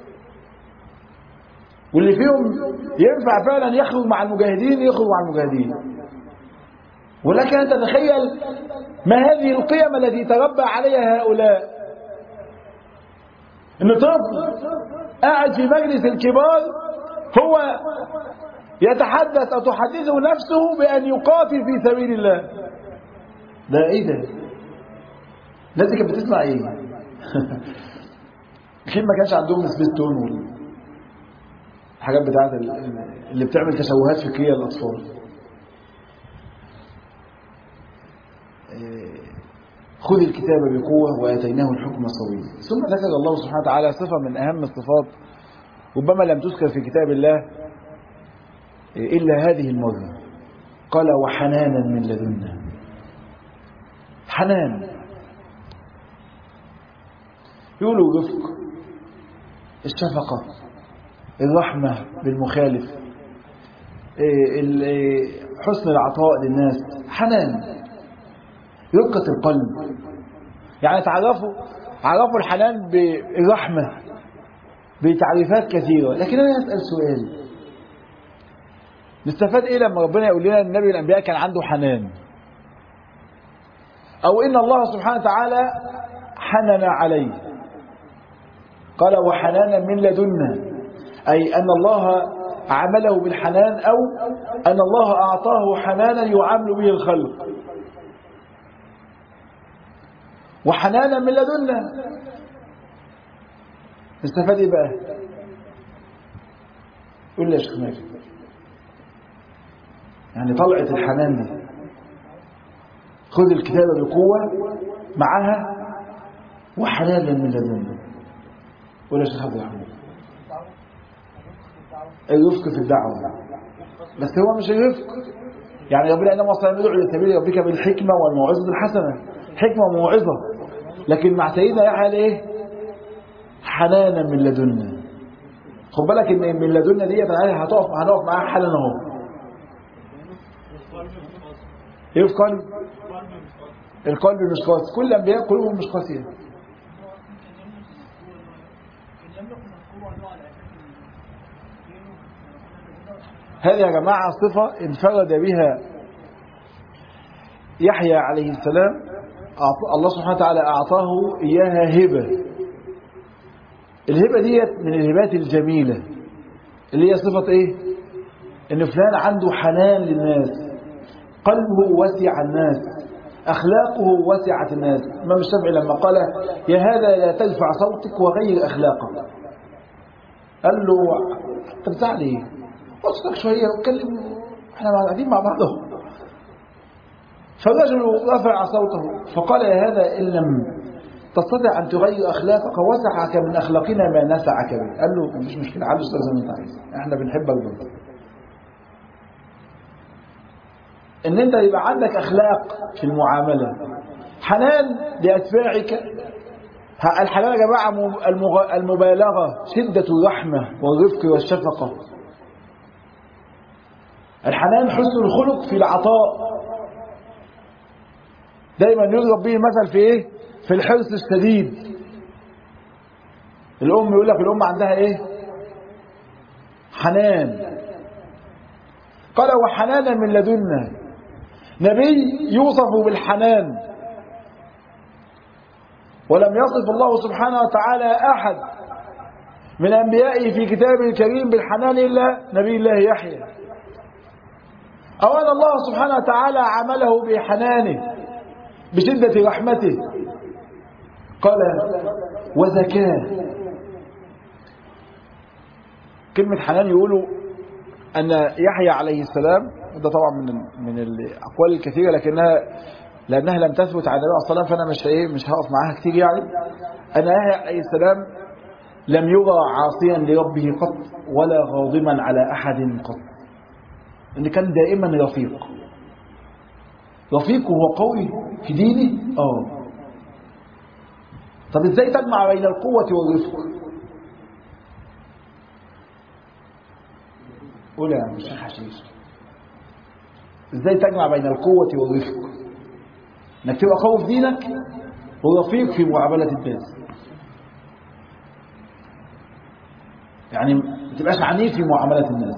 واللي فيهم ينفع فعلا يخرج مع المجاهدين يخرج مع المجاهدين. ولكن أنت تخيل ما هذه القيم التي تربى عليها هؤلاء، إن طفل قاعد في مجلس الكبار هو يتحدث أو تحدثه نفسه بأن يقاتل في سبيل الله. ده إيه ده؟ الناس كانت بتسمع إيه؟ كيف ما كانش عندهم سبيستون والحاجات بتاعت اللي بتعمل تشوهات فكرية للأطفال. خذ الكتاب بقوة وآتيناه الحكم صبيا. ثم ذكر الله سبحانه وتعالى صفة من أهم الصفات ربما لم تذكر في كتاب الله إلا هذه المرة، قال وحنانا من لدنا. حنان، يقولوا رفق، الشفقة، الرحمة بالمخالف، حسن العطاء للناس، حنان، رقة القلب. يعني تعرفوا عرفوا الحنان بالرحمة بتعريفات كثيرة. لكن أنا أسأل سؤال، نستفاد إيه لما ربنا يقول لنا النبي الأنبياء كان عنده حنان، أو إن الله سبحانه وتعالى حنن عليه؟ قال وحنانا من لدنا، أي أن الله عمله بالحنان، أو أن الله أعطاه حنانا يعامل به الخلق. وحنانا من لدنا نستفاد ايه بقى؟ قول لي يا شيخ ماجد، يعني طلعة الحنان دي خذ الكتاب بقوة معها وحنانا من لدنا. قول يا شيخ عبد الرحمن، الرفق في الدعوة، بس هو مش الرفق. يعني ربنا انما صلى الله عليه وسلم يدعو لسبيل ربك بالحكمة والموعظة الحسنة، حكمة وموعظة. لكن مع سيدنا يحيى ايه؟ حنانا من لدنا. خد بالك ان من لدنا ديت هتقف هنقف معاها حالا اهو. ايه في قلب؟ القلب مش قاسي، كل الانبياء قلوبهم مش قاسيه. هذه يا جماعه صفه انفرد بها يحيى عليه السلام، الله سبحانه وتعالى أعطاه إياها هبة. الهبة ديت من الهبات الجميلة اللي هي صفة إيه؟ إن فلان عنده حنان للناس، قلبه وسع الناس، أخلاقه وسعت الناس. الإمام الشافعي لما قال يا هذا لا ترفع صوتك وغير أخلاقك، قال له أنت بتزعل إيه؟ أصلك شوية واتكلم، إحنا قاعدين مع بعض. فالرجل رفع صوته فقال يا هذا إن لم تستطع أن تغير أخلاقك وسعك من أخلاقنا ما نسعك به. قال له مش مشكلة، عالج زي ما أنت عايز، إحنا بنحبك برضه. إن أنت يبقى عندك أخلاق في المعاملة، حنان لأتباعك. الحنان يا جماعة المبالغة، شدة الرحمة والرفق والشفقة. الحنان حسن الخلق في العطاء، دايما يضرب به المثل في ايه؟ في الحرص الشديد. الام يقول لك الام عندها ايه؟ حنان. قال وحنانا من لدنا. نبي يوصف بالحنان، ولم يصف الله سبحانه وتعالى احد من انبيائه في كتابه الكريم بالحنان الا نبي الله يحيى. اولا الله سبحانه وتعالى عمله بحنانه بشدة رحمته. قال وزكاه. كلمة حنان يقولوا أن يحيى عليه السلام، ده طبعا من من الأقوال الكثيرة لكنها لأنها لم تثبت عن النبي صلى الله عليه وسلم فأنا مش إيه مش هقف معاها كتير. يعني أن يحيى عليه السلام لم يرى عاصيا لربه قط ولا غاضبا على أحد قط، إن كان دائما رفيق. رفيق وهو قوي في دينه. اه طب ازاي تجمع بين القوة والرفق؟ قول يا عم الشيخ حشيش، ازاي تجمع بين القوة والرفق؟ انك تبقى قوي في دينك ورفيق في معاملة الناس، يعني ما تبقاش عنيف في معاملة الناس،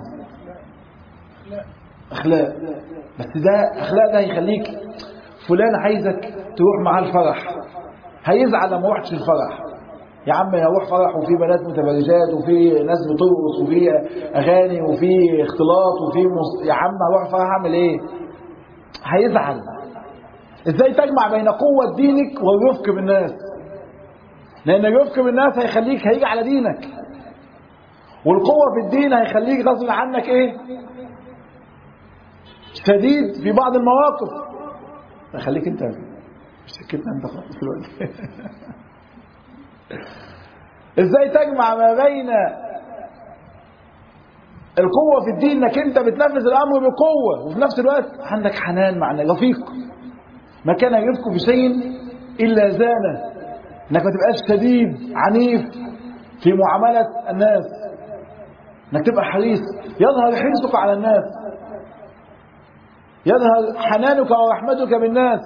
اخلاق. بس ده اخلاق ده هيخليك فلان عايزك تروح معاه الفرح، هيزعل لما روحتش الفرح. يا عم هروح فرح وفي بنات متبرجات وفي ناس بترقص وفي اغاني وفي اختلاط وفي مص... يا عم هروح فرح اعمل ايه؟ هيزعل. ازاي تجمع بين قوة دينك والرفق بالناس؟ لان الرفق بالناس هيخليك هيجي على دينك، والقوة في الدين هيخليك غصب عنك ايه؟ شديد في بعض المواقف. خليك انت مش سكتنا انت خالص دلوقتي. ازاي تجمع ما بين القوة في الدين انك انت بتنفذ الامر بقوة وفي نفس الوقت عندك حنان مع رفيق. ما كان يرفق في شيء الا زانه، انك ما تبقاش شديد عنيف في معاملة الناس، انك تبقى حريص، يظهر حرصك على الناس، يظهر حنانك ورحمتك بالناس.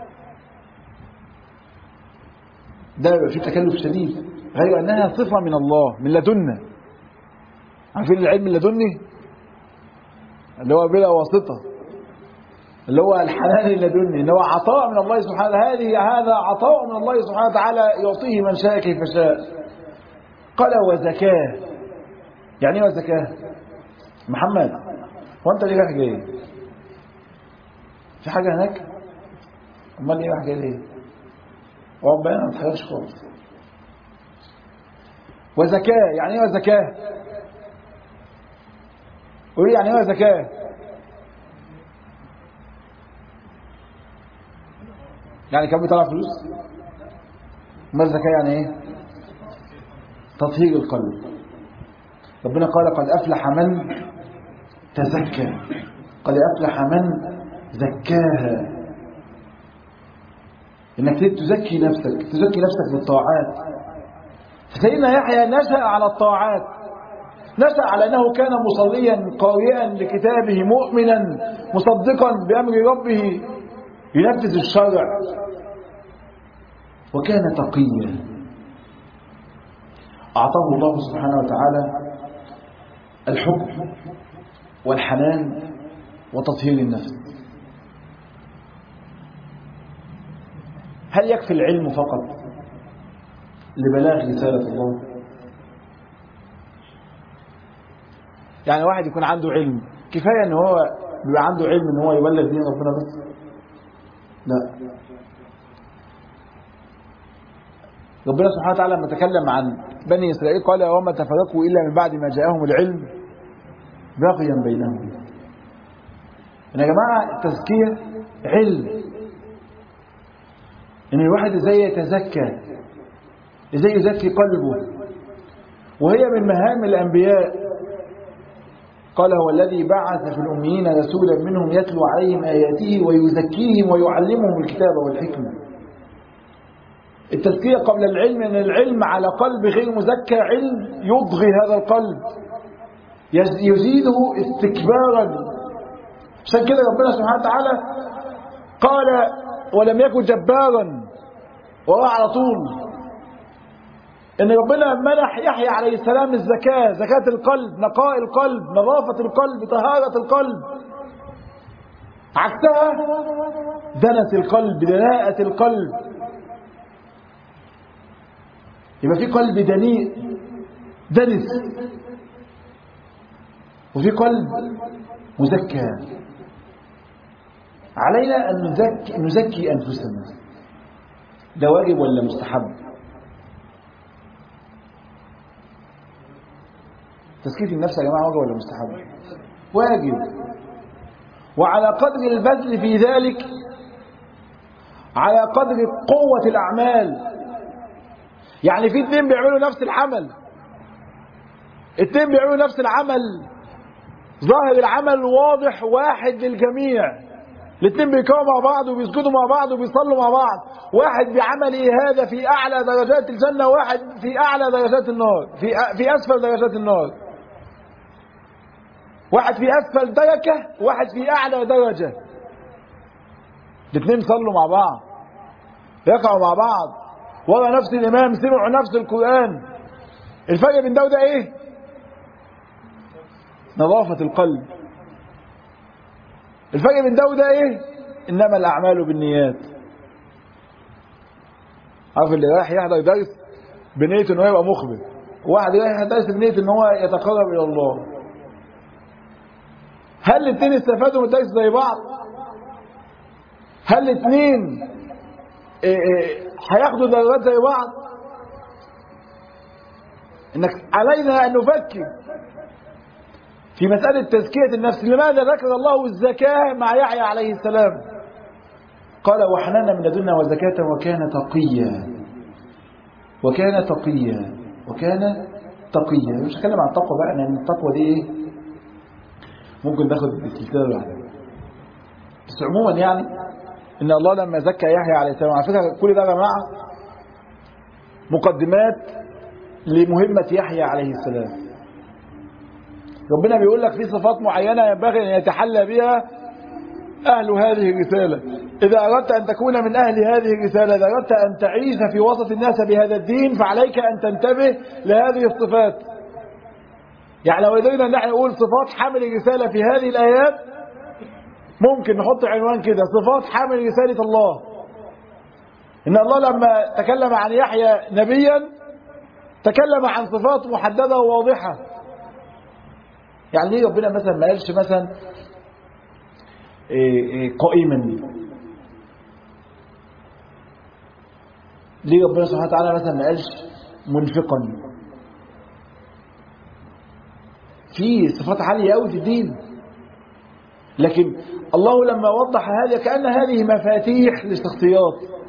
ده يبقى فيه تكلف شديد، غير انها صفة من الله من لدنا. عارفين العلم اللدني اللي هو بلا واسطة، اللي هو الحنان اللدني، اللي هو عطاء من الله سبحانه. هذه هذا عطاء من الله سبحانه وتعالى يعطيه من شاء كيف شاء. قال وزكاه. يعني ايه وزكاه؟ محمد هو انت ليه رايح جاي؟ في حاجة هناك؟ امال ايه رايح جاي ليه؟ ربنا ما تحرقش خالص. وزكاه يعني ايه وزكاه؟ قولي يعني ايه وزكاه؟ يعني كان بيطلع فلوس؟ ما الزكاه يعني ايه؟ تطهير القلب. ربنا قال قد افلح من تزكى، قد افلح من زكاها. انك تزكي نفسك، تزكي نفسك بالطاعات. سيدنا يحيى نشأ على الطاعات، نشأ على أنه كان مصليا قارئا لكتابه مؤمنا مصدقا بأمر ربه ينفذ الشرع، وكان تقيا. أعطاه الله سبحانه وتعالى الحكم والحنان وتطهير النفس. هل يكفي العلم فقط لبلاغ رسالة الله؟ يعني واحد يكون عنده علم كفاية ان هو بيبقى عنده علم ان هو يبلغ دين ربنا بس؟ لا. ربنا سبحانه وتعالى لما تكلم عن بني إسرائيل قال وما تفرقوا إلا من بعد ما جاءهم العلم بغيا بينهم. يا جماعة التزكية علم، ان الواحد ازاي يتزكى، ازاي يزكي قلبه، وهي من مهام الأنبياء. قال هو الذي بعث في الأميين رسولا منهم يتلو عليهم آياته ويزكيهم ويعلمهم الكتاب والحكمة. التزكية قبل العلم، ان العلم على قلب غير مزكى علم يضغي هذا القلب، يزيده استكبارا. عشان كده ربنا سبحانه وتعالى قال ولم يكن جبارا، وهو على طول ان ربنا منح يحيى عليه السلام الزكاة، زكاة القلب، نقاء القلب، نظافة القلب، طهارة القلب. عكسها دنس القلب، دناءة القلب. يبقى في قلب دنيء دنس، وفي قلب مزكى. علينا أن نزكي, نزكي أنفسنا. ده واجب ولا مستحب؟ تزكية النفس يا جماعة واجب ولا مستحب؟ واجب. وعلى قدر البذل في ذلك على قدر قوة الأعمال. يعني في اثنين بيعملوا نفس العمل، اثنين بيعملوا نفس العمل، ظاهر العمل واضح واحد للجميع، الاثنين بيقاموا مع بعض وبيسجدوا مع بعض وبيصلوا مع بعض. واحد بعمله هذا في أعلى درجات الجنة، وواحد في أعلى درجات النار، في في أسفل درجات النار. واحد في أسفل درجة، واحد في أعلى درجة. الاثنين صلوا مع بعض، يقعوا مع بعض ورا نفس الإمام، سمعوا نفس القرآن. الفرق بين ده وده إيه؟ نظافة القلب. الفرق بين ده وده إيه؟ إنما الأعمال بالنيات. عارف اللي رايح يحضر درس بنية إنه يبقى مخبر، وواحد رايح يحضر درس بنية إن هو يتقرب إلى الله. هل الاثنين استفادوا من الدرس زي بعض؟ هل الاثنين هياخدوا درجات زي بعض؟ انك علينا ان نفكر في مسألة تزكية النفس. لماذا ذكر الله الزكاة مع يحيى عليه السلام؟ قال وحنانا من لدنا وزكاة وكان تقيا وكان تقيا وكان تقيا. مش هتكلم عن التقوى بقى، لان التقوى دي ايه ممكن تاخد السلسلة لوحدها. بس عموما يعني ان الله لما زكى يحيى عليه السلام، على فكرة كل ده يا جماعة مقدمات لمهمة يحيى عليه السلام. ربنا بيقول لك في صفات معينة ينبغي أن يتحلى بها أهل هذه الرسالة. إذا أردت أن تكون من أهل هذه الرسالة، إذا أردت أن تعيش في وسط الناس بهذا الدين، فعليك أن تنتبه لهذه الصفات. يعني لو قدرنا أن نحن نقول صفات حامل الرسالة في هذه الآيات، ممكن نحط عنوان كده: صفات حامل رسالة الله. إن الله لما تكلم عن يحيى نبيا تكلم عن صفات محددة وواضحة. يعني ليه ربنا مثلا ما قالش مثلا إيه إيه قائما؟ ليه ربنا سبحانه وتعالى مثلا ما قالش منفقا؟ في صفات عالية قوي في الدين، لكن الله لما وضح هذه كأن هذه مفاتيح للشخصيات.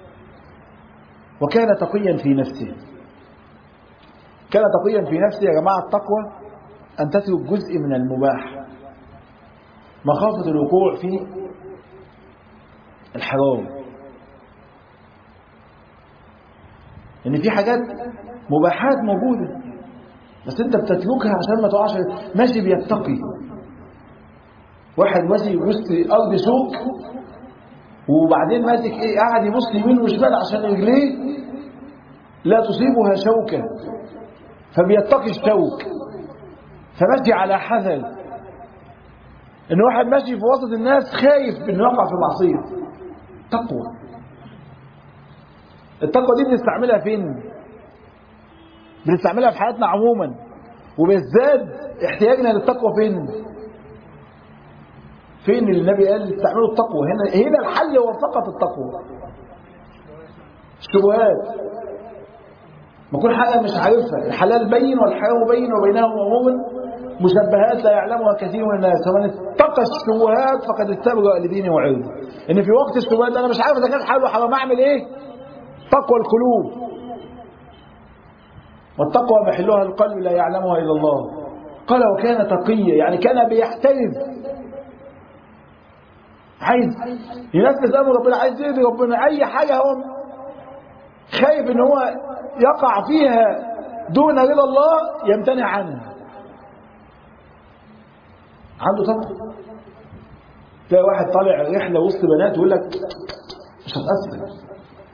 وكان تقيا في نفسه. كان تقيا في نفسه يا جماعة. التقوى أن تترك جزء من المباح مخافة الوقوع في الحرام. إن في حاجات مباحات موجودة بس أنت بتتركها عشان ما تقعش. ماشي بيتقي، واحد ماشي يبص أرض سوق وبعدين ماسك إيه قاعد يبص يمين وشمال عشان رجليه لا تصيبها شوكة، فبيتقي الشوك، فماشي على حذر. ان واحد ماشي في وسط الناس خايف انه يقع في معصيه. تقوى. التقوى دي بنستعملها فين؟ بنستعملها في حياتنا عموما، وبالذات احتياجنا للتقوى فين؟ فين اللي النبي قال استعملوا التقوى؟ هنا هنا الحل هو فقط التقوى. الشبهات ما كل حاجه مش عارفها. الحلال بين والحرام بين وبينهم امور مشبهات لا يعلمها كثير من الناس. فمن اتقى الشبهات فقد استبرأ لدينه وعرضه. ان في وقت الشبهات انا مش عارف اذا كان حلال وحرام، اعمل ايه؟ تقوى القلوب. والتقوى محلها القلب لا يعلمها الا الله. قال وكان تقيا، يعني كان بيحترز، عايز ينفذ امر ربنا، عايز يرضي ربنا. اي حاجه هو خايف ان هو يقع فيها دون رضا الله يمتنع عنها. عنده تقوى. تلاقي واحد طالع رحله وسط بنات ويقول لك مش هتأثر.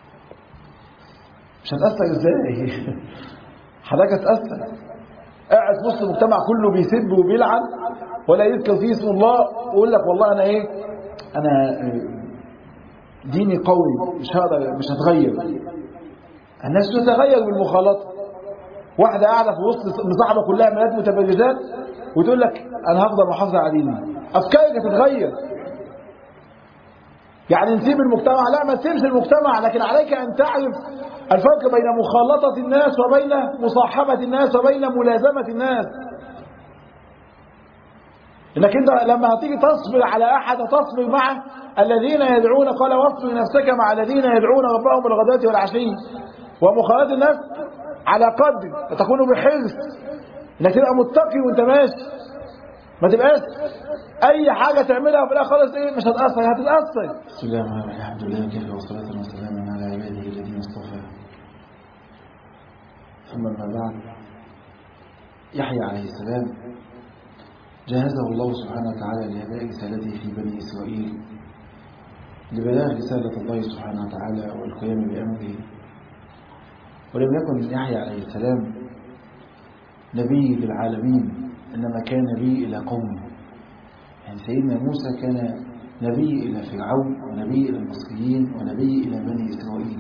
مش هتأثر ازاي؟ حضرتك هتأثر. قاعد في وسط المجتمع كله بيسب وبيلعن ولا يذكر فيه اسم الله، ويقول لك والله انا ايه؟ انا ديني قوي، مش هقدر، مش هتغير. الناس تتغير بالمخالطه. واحده قاعده في وسط مصاحبه كلها بنات متبرجات وتقول لك انا هفضل محافظه على ديني. افكارك هتتغير. يعني نسيب المجتمع؟ لا، ما تسيبش المجتمع، لكن عليك ان تعرف الفرق بين مخالطه الناس وبين مصاحبه الناس وبين ملازمه الناس. انك انت لما هتيجي تصبر على احد تصبر مع الذين يدعون. قال واصبر نفسك مع الذين يدعون ربهم بالغداة والعشي. ومخالطه الناس على قدر وتكون بحرص انك تبقى متقي وانت ماشي، ما تبقاش اي حاجه تعملها في الاخر خالص ايه مش هتاثر، هتتاثر. بسم الله الرحمن الرحيم، الحمد لله وكفى والصلاه والسلام على عباده الذين اصطفى. ثم ما بعد، يحيى عليه السلام جهزه الله سبحانه وتعالى لأداء رسالته في بني إسرائيل، لبلاغ رسالة الله سبحانه وتعالى والقيام بأمره. ولم يكن يحيى عليه السلام نبي للعالمين، إنما كان نبي إلى قومه. يعني سيدنا موسى كان نبي إلى فرعون، ونبي إلى المصريين، ونبي إلى بني إسرائيل.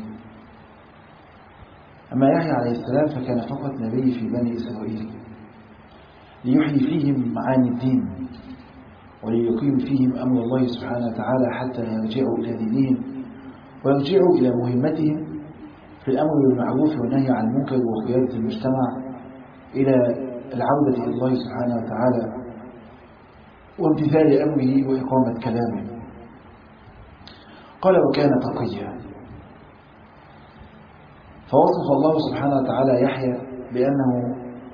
أما يحيى عليه السلام فكان فقط نبي في بني إسرائيل، ليحيي فيهم معاني الدين، وليقيم فيهم أمر الله سبحانه وتعالى حتى يرجعوا إلى دينهم، ويرجعوا إلى مهمتهم في الأمر بالمعروف والنهي عن المنكر وقيادة المجتمع إلى العودة إلى الله سبحانه وتعالى وامتثال أمره وإقامة كلامه. قال وكان تقيا. فوصف الله سبحانه وتعالى يحيى بأنه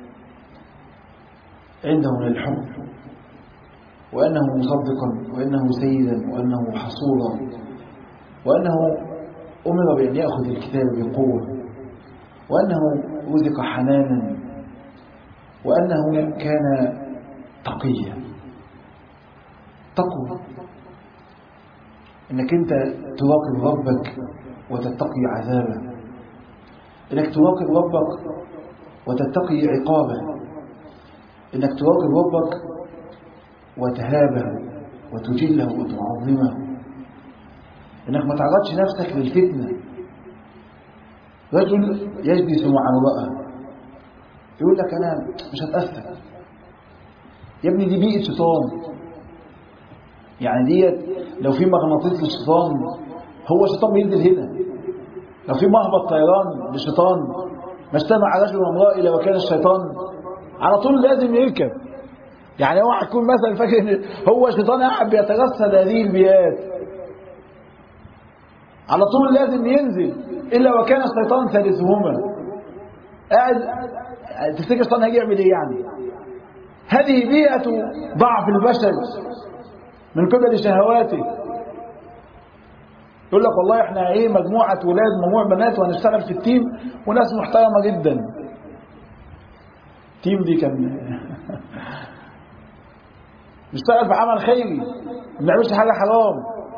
عنده من الحب، وأنه مصدقا، وأنه سيدا، وأنه حصولا، وأنه أمر بأن يأخذ الكتاب بقوة، وأنه رزق حنانا، وأنه كان تقيا. تقوى إنك أنت تراقب ربك وتتقي عذابه، إنك تراقب ربك وتتقي عقابه، إنك تراقب ربك وتهابه وتجله وتعظمه، إنك ما تعرضش نفسك للفتنة. رجل يجلس مع امرأة يقول لك أنا مش هتأثر، يا ابني دي بيئة شيطان. يعني ديت لو في مغناطيس للشيطان هو الشيطان بينزل هنا. لو في مهبط طيران للشيطان ما اجتمع رجل وامرأة إلا وكان الشيطان على طول لازم يركب. يعني هو هيكون مثلا فاكر ان هو الشيطان قاعد بيترصد هذه البيئات، على طول لازم ينزل الا وكان الشيطان ثالثهما. قاعد تفتكر الشيطان هيجي يعمل ايه؟ يعني هذه بيئة ضعف البشر من قبل شهواته. يقول لك والله احنا ايه مجموعة ولاد مجموعة بنات وهنشتغل في التيم وناس محترمة جدا. التيم دي كان نشتغل في عمل خيري، ما بنعملش حاجة حرام.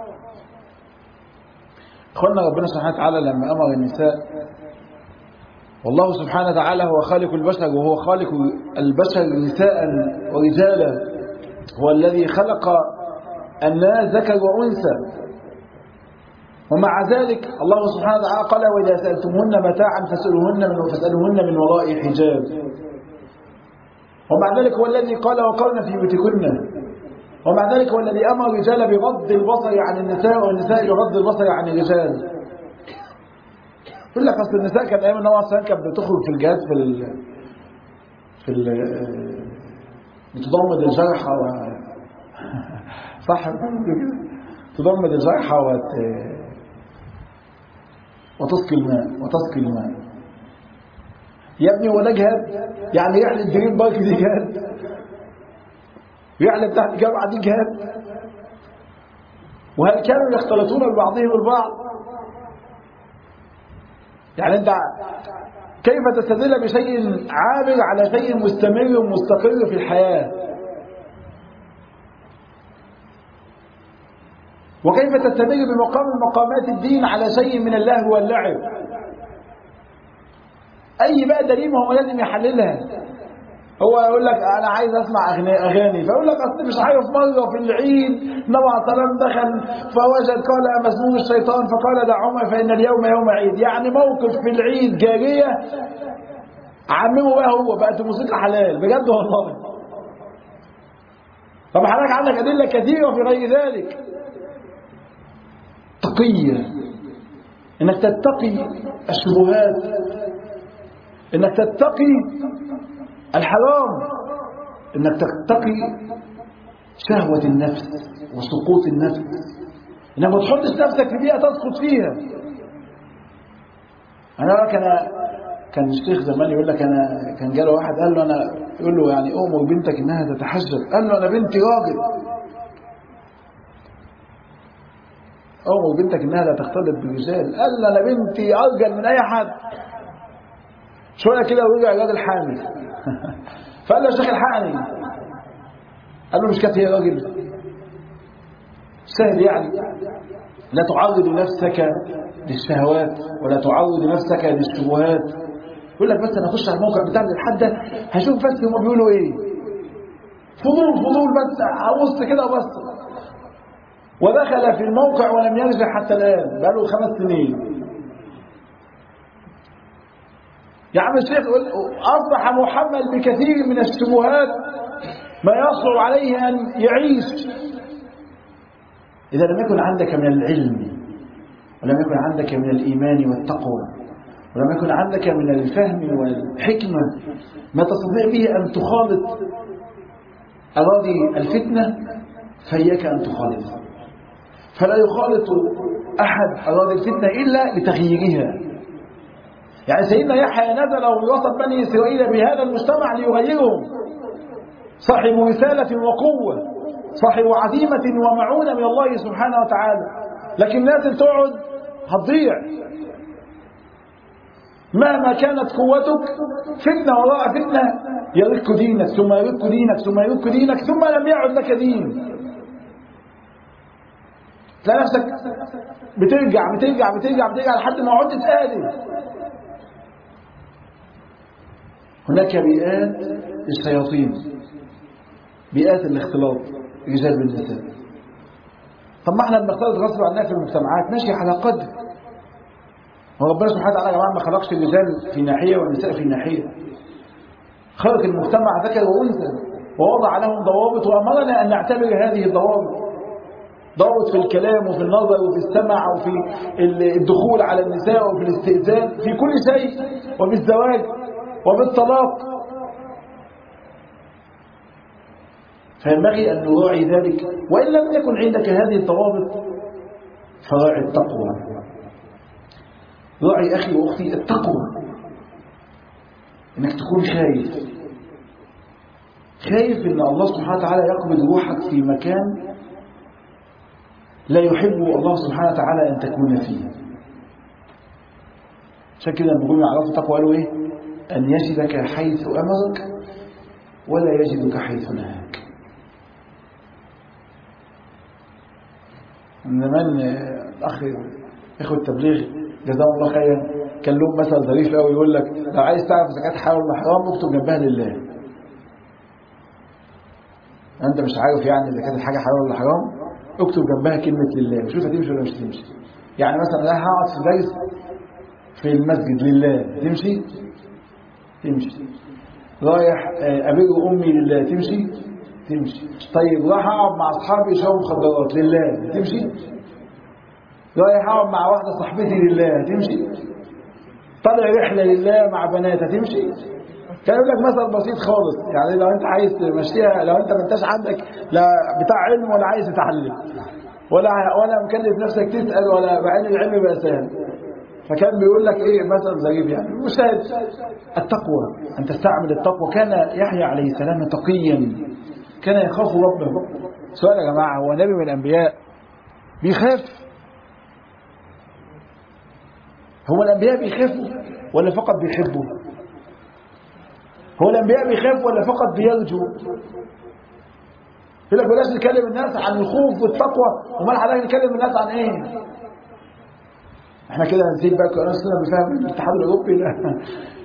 اخوانا ربنا سبحانه وتعالى لما امر النساء، والله سبحانه وتعالى هو خالق البشر، وهو خالق البشر نساء ورجالا، هو الذي خلق الناس ذكر وانثى. ومع ذلك الله سبحانه وتعالى قال واذا سالتموهن متاعا فاسالوهن من فاسالوهن من وراء حجاب. ومع ذلك هو الذي قال وقرن في بيوتكن. ومع ذلك هو الذي امر الرجال بغض البصر عن النساء والنساء بغض البصر عن الرجال. يقول لك اصل النساء كان ايام النبي صلى الله عليه وسلم كانت بتخرج في الجهاد في ال في ال بتضمد الجرحى و صح تضمد الجرحى وت... وتسقي الماء وتسقي الماء. يا ابني هو ده جهاد؟ يعني رحله دريم بارك دي جهاد؟ رحله بتاعت الجامعه دي جهاد؟ وهل كانوا يختلطون ببعضهم البعض؟ يعني انت كيف تستدل بشيء عابر على شيء مستمر ومستقر في الحياه؟ وكيف تستدل بمقام مقامات الدين على شيء من اللهو واللعب؟ اي بقى دليل هو لازم يحللها. هو يقول لك انا عايز اسمع اغاني، فيقول لك اصل مش عارف مره في العيد النبي عليه السلام دخل فوجد قال مسموم الشيطان فقال دعوهما فان اليوم يوم عيد. يعني موقف في العيد جاريه عممه بقى هو بقت الموسيقى حلال بجد والله. طب حضرتك عندك ادله كثيره في غير ذلك. تقيه، انك تتقي الشبهات، انك تتقي الحرام، انك تتقي شهوة النفس وسقوط النفس، انك ما تحطش نفسك في بيئة تسقط فيها. انا كان كان الشيخ زمان يقول لك انا كان جاله واحد قال له انا يقول له يعني امر بنتك انها تتحجب، قال له انا بنتي راجل أمر بنتك إنها لا تختلط بالرجال. قال له أنا بنتي أرجل من أي حد. شوية كده ورجع الراجل حامل. فقال له يا شيخ الحقني. قال له مش كانت هي راجل؟ سهل يعني. لا تعرض نفسك للشهوات ولا تعرض نفسك للشبهات. يقول لك بس أنا أخش على الموقع بتاع الحد ده هشوف بس هم بيقولوا إيه. فضول فضول بس أبص كده وبس. ودخل في الموقع ولم يرجع حتى الآن، بقاله خمس سنين. يا عم الشيخ أصبح محمل بكثير من الشبهات ما يصعب عليه أن يعيش. إذا لم يكن عندك من العلم ولم يكن عندك من الإيمان والتقوى ولم يكن عندك من الفهم والحكمة ما تستطيع به أن تخالط أراضي الفتنة، فإياك أن تخالط. فلا يخالط أحد أراضي الفتنة إلا لتغييرها. يعني سيدنا يحيى نزل ووسط بني إسرائيل بهذا المجتمع ليغيرهم، صاحب رسالة وقوة، صاحب عزيمة ومعونة من الله سبحانه وتعالى. لكن لازم تقعد هتضيع. مهما كانت قوتك فتنة وراء فتنة يرك دينك ثم يرك دينك ثم يرك دينك ثم لم يعد لك دين. تلاقي نفسك بترجع بترجع بترجع بترجع لحد ما عدت قادر. هناك بيئات الشياطين، بيئات الاختلاط رجال بالنساء. طب ما احنا بنختلط غصب عننا في المجتمعات، ماشي على قدر. وربنا سبحانه وتعالى يا جماعه ما خلقش الرجال في ناحيه والنساء في ناحيه. خلق المجتمع ذكر وانثى ووضع لهم ضوابط وامرنا ان نعتبر هذه الضوابط. ضوابط في الكلام وفي النظر وفي السمع وفي الدخول على النساء وفي الاستئذان في كل شيء، وفي الزواج وفي الطلاق. فينبغي أن نراعي ذلك. وإن لم يكن عندك هذه الضوابط فراعي التقوى. راعي أخي وأختي التقوى، إنك تكون خايف خايف إن الله سبحانه وتعالى يقبض روحك في مكان لا يحب الله سبحانه وتعالى أن تكون فيه. عشان كده لما يقولوا يعرفوا التقوى قالوا إيه؟ أن يجدك حيث أمرك ولا يجدك حيث نهاك. من زمان الأخ إخوة التبليغ جزاهم الله خيرا كان لهم مثل ظريف قوي يقول لك لو عايز تعرف زكاة حلال ولا حرام اكتب جنبها لله. أنت مش عارف يعني زكاة الحاجة حلال ولا حرام، اكتب جنبها كلمة لله وشوف هتمشي ولا مش تمشي. يعني مثلا أنا هقعد في درس في المسجد لله، تمشي؟ تمشي. رايح أبر أمي لله، تمشي؟ تمشي. طيب رايح أقعد مع أصحابي يشربوا مخدرات لله، تمشي؟ رايح أقعد مع واحدة صاحبتي لله، تمشي؟ طالع رحلة لله مع بناتها، تمشي؟ كان يقول لك مثل بسيط خالص، يعني لو أنت عايز تمشيها، لو أنت ما أنتش عندك لا بتاع علم ولا عايز تتعلم ولا ولا مكلف نفسك تسأل ولا بعين العلم بقى سهل. فكان بيقول لك ايه مثل ظريف يعني مشاهد التقوى، ان تستعمل التقوى. كان يحيى عليه السلام تقيا، كان يخاف ربه. سؤال يا جماعه، هو نبي من الانبياء بيخاف؟ هو الانبياء بيخافوا ولا فقط بيحبوا؟ هو الانبياء بيخافوا ولا فقط بيرجوا؟ يقول لك بلاش نكلم الناس عن الخوف والتقوى، امال حضرتك نكلم الناس عن ايه؟ احنا كده هنسيب بقى نفسنا بفهم الاتحاد الاوروبي. لا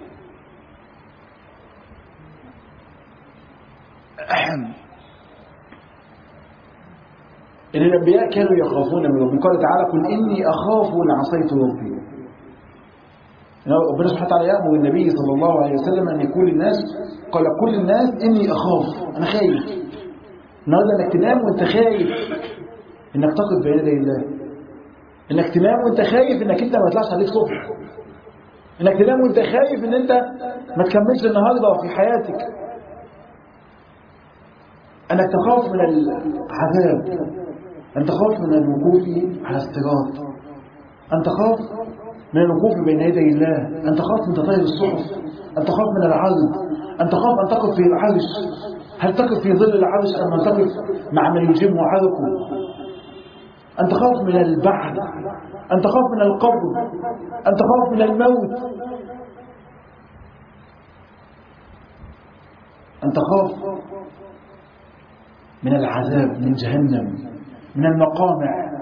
ان الانبياء كانوا يخافون من ربهم. قال تعالى قل اني اخاف ان عصيت ربي. ربنا سبحانه وتعالى يأمر النبي صلى الله عليه وسلم ان يقول للناس، قال كل الناس اني اخاف، انا خايف. النهارده انك تنام وانت خايف انك تقف بين يدي الله، انك تنام وانت خايف انك انت ما يطلعش عليك صبح، انك تنام وانت خايف ان انت ما تكملش النهارده في حياتك، انك تخاف من العذاب، ان تخاف من الوقوف على الصراط، ان تخاف من الوقوف بين يدي الله، ان تخاف من تطاير الصحف، ان تخاف من العرض، ان تخاف ان تقف في العرش. هل تقف في ظل العرش ام ان تقف مع من يجم عرقه؟ أن تخاف من البعث، أن تخاف من القبر، أن تخاف من الموت، أن تخاف من العذاب، من جهنم، من المقامع،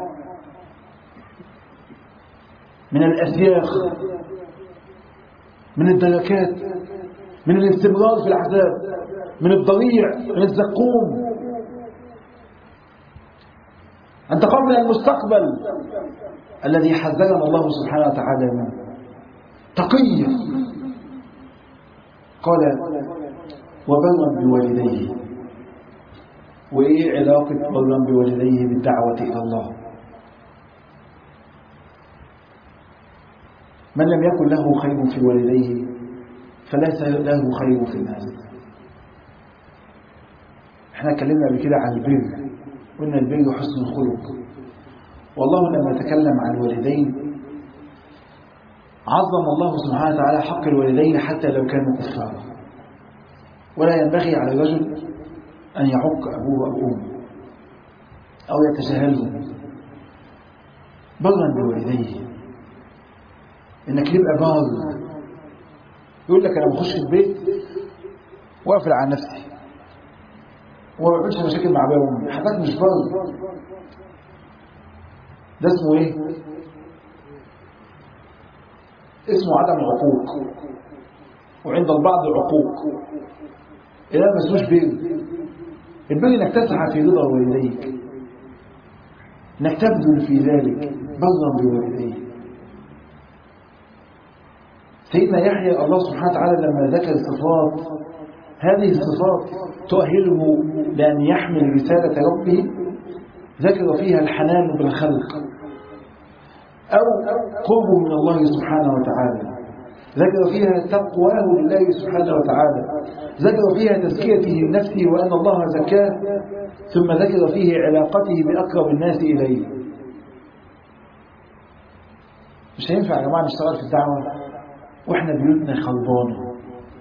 من الأسياخ، من الدركات، من الاستمرار في العذاب، من الضريع، من الزقوم. أن تخاف من المستقبل الذي حذرنا الله سبحانه وتعالى منه. تقي. قال وبرا بوالديه. وإيه علاقة برا بوالديه بالدعوة إلى الله؟ من لم يكن له خير في والديه فليس له خير في الناس. احنا اتكلمنا قبل كده عن البر، قلنا البر حسن الخلق. والله لما تكلم عن الوالدين عظم الله سبحانه وتعالى حق الوالدين حتى لو كانوا كفارا. ولا ينبغي على الرجل أن يعق أبوه أو أمه أو يتجاهلهم. برا بوالديه، إنك تبقى بار. يقول لك أنا بخش البيت وأقفل على نفسي وما بعملش مشاكل مع أبويا وأمي. حضرتك مش بار. ده اسمه إيه؟ اسمه عدم العقوق، وعند البعض عقوق. إذا ما اسموش بر. البر إنك تسعى في رضا والديك، إنك تبذل في ذلك برا بوالديك. سيدنا يحيى الله سبحانه وتعالى لما ذكر الصفات، هذه الصفات تؤهله لأن يحمل رسالة ربه، ذكر فيها الحنان بالخلق أو قربه من الله سبحانه وتعالى، ذكر فيها تقواه لله سبحانه وتعالى، ذكر فيها تزكيته لنفسه وأن الله زكاه، ثم ذكر فيه علاقته بأقرب الناس إليه. مش هينفع يا جماعة نشتغل في الدعوة وإحنا بيوتنا خربانة.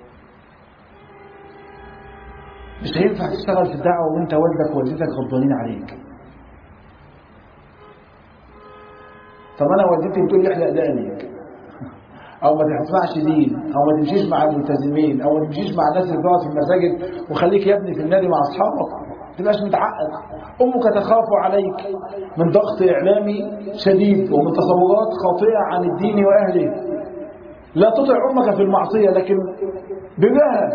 مش هينفع تشتغل في الدعوة وانت والدك ووالدتك غضبانين عليك. طب أنا والدتي بتقول لي احلق دقنك، أو ما تسمعش دين، أو ما تمشيش مع الملتزمين، أو ما تمشيش مع الناس اللي بتقعد في المساجد، وخليك يا ابني في النادي مع أصحابك، ما تبقاش متعقد. أمك تخاف عليك من ضغط إعلامي شديد ومن تصورات خاطئة عن الدين وأهله. لا تطع أمك في المعصية، لكن بجاه.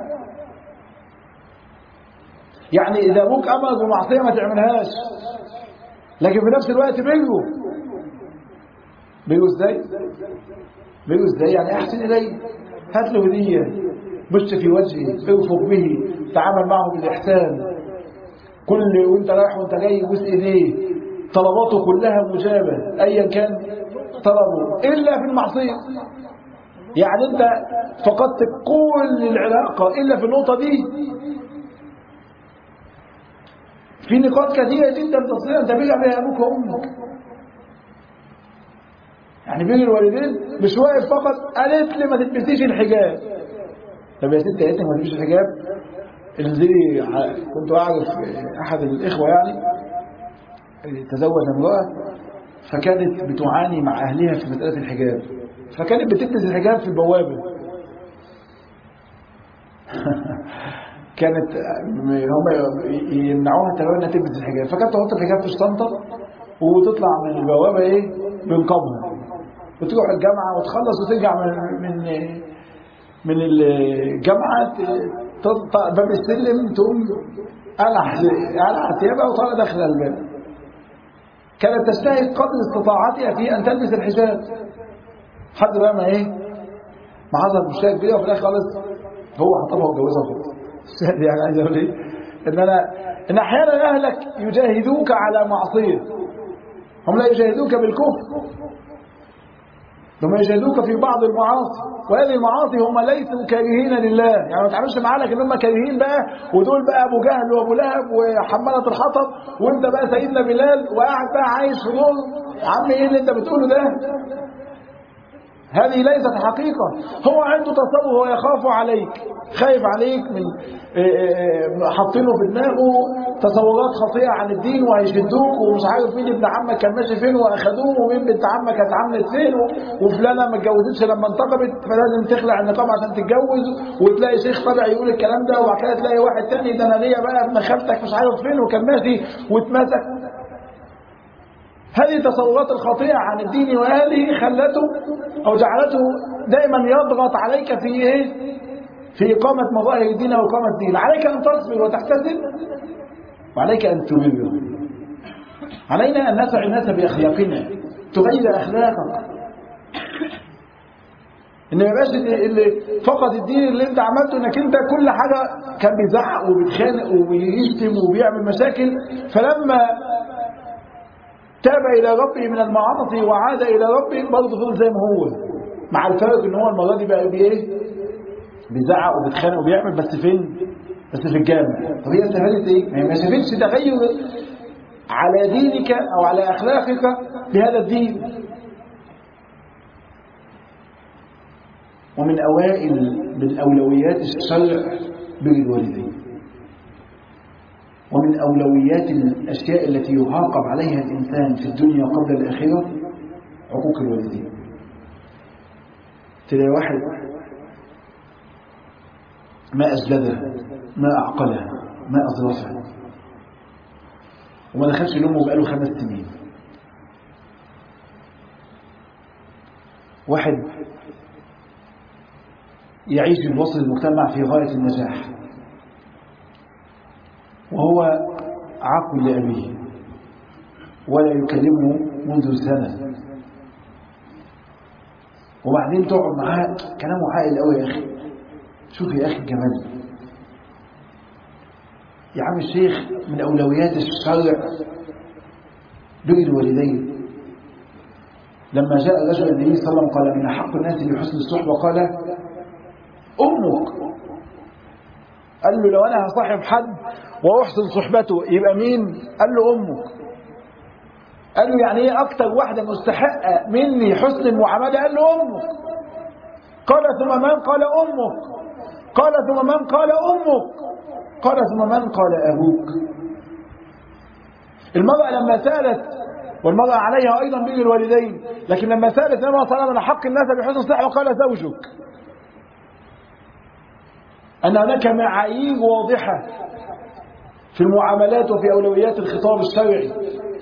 يعني إذا أبوك أمرك بمعصية ما تعملهاش، لكن في نفس الوقت بيجوا بيجوا إزاي؟ بيجوا إزاي؟ يعني أحسن إليه، هات له هدية، بش في وجهه، ارفق به، تعامل معه بالإحسان. كل وانت رايح وانت جاي بوس إيديه، طلباته كلها مجابة أيا كان طلبه، إلا في المعصية. يعني أنت فقدت كل العلاقة إلا في النقطة دي. في نقاط كثيرة جدا تستطيع أن تبيع بها أبوك وأمك. يعني بين الوالدين مش واقف فقط قالت لي ما تلبسيش الحجاب. طب يا ستي قالت لي ما تلبسيش الحجاب، انزلي. كنت أعرف أحد الإخوة يعني تزوج امرأة فكانت بتعاني مع أهلها في مسألة الحجاب، فكانت بتلبس الحجاب في البوابة. كانت هم يمنعوها تماما انها تلبس الحجاب، فكانت تحط الحجاب في الشنطه وتطلع من البوابه ايه بنقابها، وتروح الجامعه وتخلص وترجع من من من الجامعه تطلع باب السلم تقوم قلع قلع ثيابها وطالعه داخله الباب. كانت تجتهد قدر استطاعتها في ان تلبس الحجاب، حد بقى ما ايه ما حصل مشكله كبيره وفي الاخر خالص هو خطبها وجوزها وخلاص. يعني عايز اقول ايه؟ ان انا ان احيانا اهلك يجاهدوك على معصيه، هم لا يجاهدوك بالكفر، هم يجاهدوك في بعض المعاصي، وهذه المعاصي هم ليسوا كارهين لله. يعني ما تعملش معاك ان هم كارهين بقى، ودول بقى ابو جهل وابو لهب وحماله الحطب، وانت بقى سيدنا بلال وقاعد بقى عايش في دور. يا عم ايه اللي انت بتقوله ده؟ هذه ليست حقيقة. هو عنده تصور، هو يخاف عليك، خايف عليك من حاطينه في دماغه تصورات خاطئة عن الدين وهيشدوك، ومش عارف مين ابن عمك كان ماشي فين واخدوه، ومين بنت عمك كانت عملت فين، وفلانة ما اتجوزتش لما انتقبت فلازم تخلع النقاب عشان تتجوز، وتلاقي شيخ طلع يقول الكلام ده، وبعد كده تلاقي واحد تاني ده انا ليا بقى ابن خالتك مش عارف فين وكان ماشي واتمسك. هذه تصورات الخاطئة عن الدين، وهذه خلته أو جعلته دائما يضغط عليك في إيه؟ في إقامة مظاهر الدين أو إقامة الدين. عليك أن تصبر وتحتسب، وعليك أن تبر. علينا أن نسع الناس بأخلاقنا، تغير أخلاقك. إن ما يبقاش اللي فقد الدين اللي أنت عملته إنك أنت كل حاجة كان بيزعق وبيتخانق وبيشتم وبيعمل مشاكل، فلما تاب إلى ربه من المعاصي وعاد إلى ربه برضه فضل زي ما هو، مع الفرق إن هو المرة دي بقى بإيه؟ بيزعق وبيتخانق وبيعمل، بس فين؟ بس في الجامع. طب هي استفادت إيه؟ ما شافتش تغير على دينك أو على أخلاقك بهذا الدين. ومن أوائل من أولويات الشرع بر الوالدين، ومن أولويات الأشياء التي يعاقب عليها الإنسان في الدنيا قبل الآخرة عقوق الوالدين. تلاقي واحد ما أجلدها، ما أعقلها، ما أظرفها، وما دخلش لأمه بقاله خمس سنين. واحد يعيش في وسط المجتمع في غاية النجاح وهو عاق لأبيه ولا يكلمه منذ سنة، وبعدين تقعد معاه كلامه عاقل قوي. يا أخي شوف يا أخي الجمال يا عم الشيخ، من أولويات الشرع بر الوالدين. لما جاء رجل النبي صلى الله عليه وسلم قال من أحق الناس بحسن الصحبة قال أمك. قال له لو أنا هصاحب حد وأحسن صحبته يبقى مين؟ قال له أمك. قال له يعني إيه أكتر واحدة مستحقة مني حسن المعاملة؟ قال له أمك. قال ثم من؟ قال أمك. قال ثم من؟ قال أمك. قال ثم من؟ قال أبوك. المرأة لما سألت، والمرأة عليها أيضا بر الوالدين، لكن لما سألت النبي صلى الله عليه وسلم من حق الناس بحسن الصحبة قال زوجك. أن هناك معايير واضحة في المعاملات وفي أولويات الخطاب الشرعي.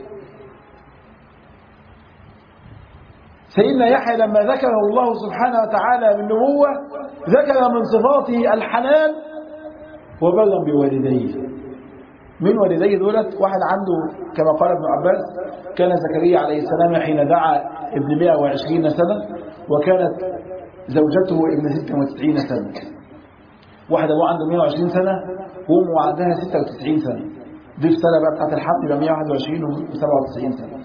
سيدنا يحيى لما ذكره الله سبحانه وتعالى بالنبوة ذكر من صفاته الحنان وبرا بوالديه. من والديه دولت واحد عنده كما قال ابن عباس كان زكريا عليه السلام حين دعا ابن مئة وعشرين سنة، وكانت زوجته ابن ستة وتسعين سنة. واحد ابوه عنده مئة وعشرين سنة وامه عندها ستة وتسعين سنة، دي السنة بقى بتاعت الحمل يبقى مئة وواحد وعشرين وسبعة وتسعين سنة،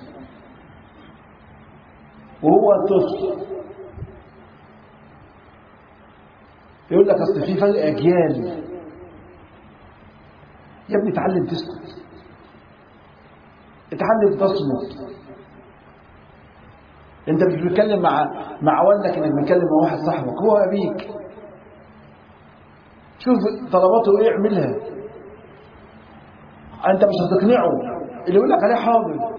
وهو الطفل. يقول لك اصل في فرق اجيال. يا ابني اتعلم تسكت، اتعلم تصمت. انت مش بتتكلم مع مع والدك انك بتتكلم مع واحد صاحبك، هو ابيك. شوف طلباته ايه اعملها. انت مش هتقنعه، اللي يقول لك عليه حاضر.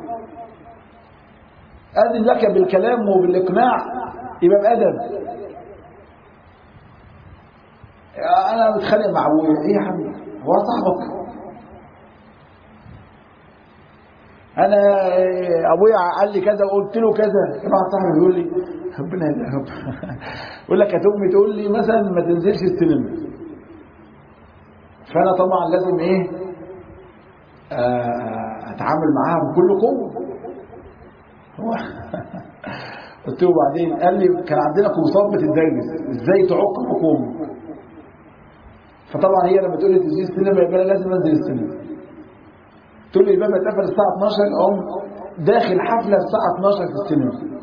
اذن لك بالكلام وبالاقناع يبقى بادب. انا متخانق مع ابويا، ايه يا حبيبي هو صاحبك؟ انا ابويا قال لي كذا وقلت له كذا. واحد صاحبي بيقول لي ربنا يهديك، يقول لك هتقومي تقول لي مثلا ما تنزلش السينما، فانا طبعا لازم ايه اتعامل معاها بكل قوه. قلت له بعدين، قال لي كان عندنا كورسات بتدرس ازاي تعق ابوك وامك، فطبعا هي لما تقول لي تنزل السينما يبقى انا لازم انزل السينما. تقول لي الباب اتقفل الساعه اتناشر، اقوم داخل حفله الساعه اتناشر في السينما.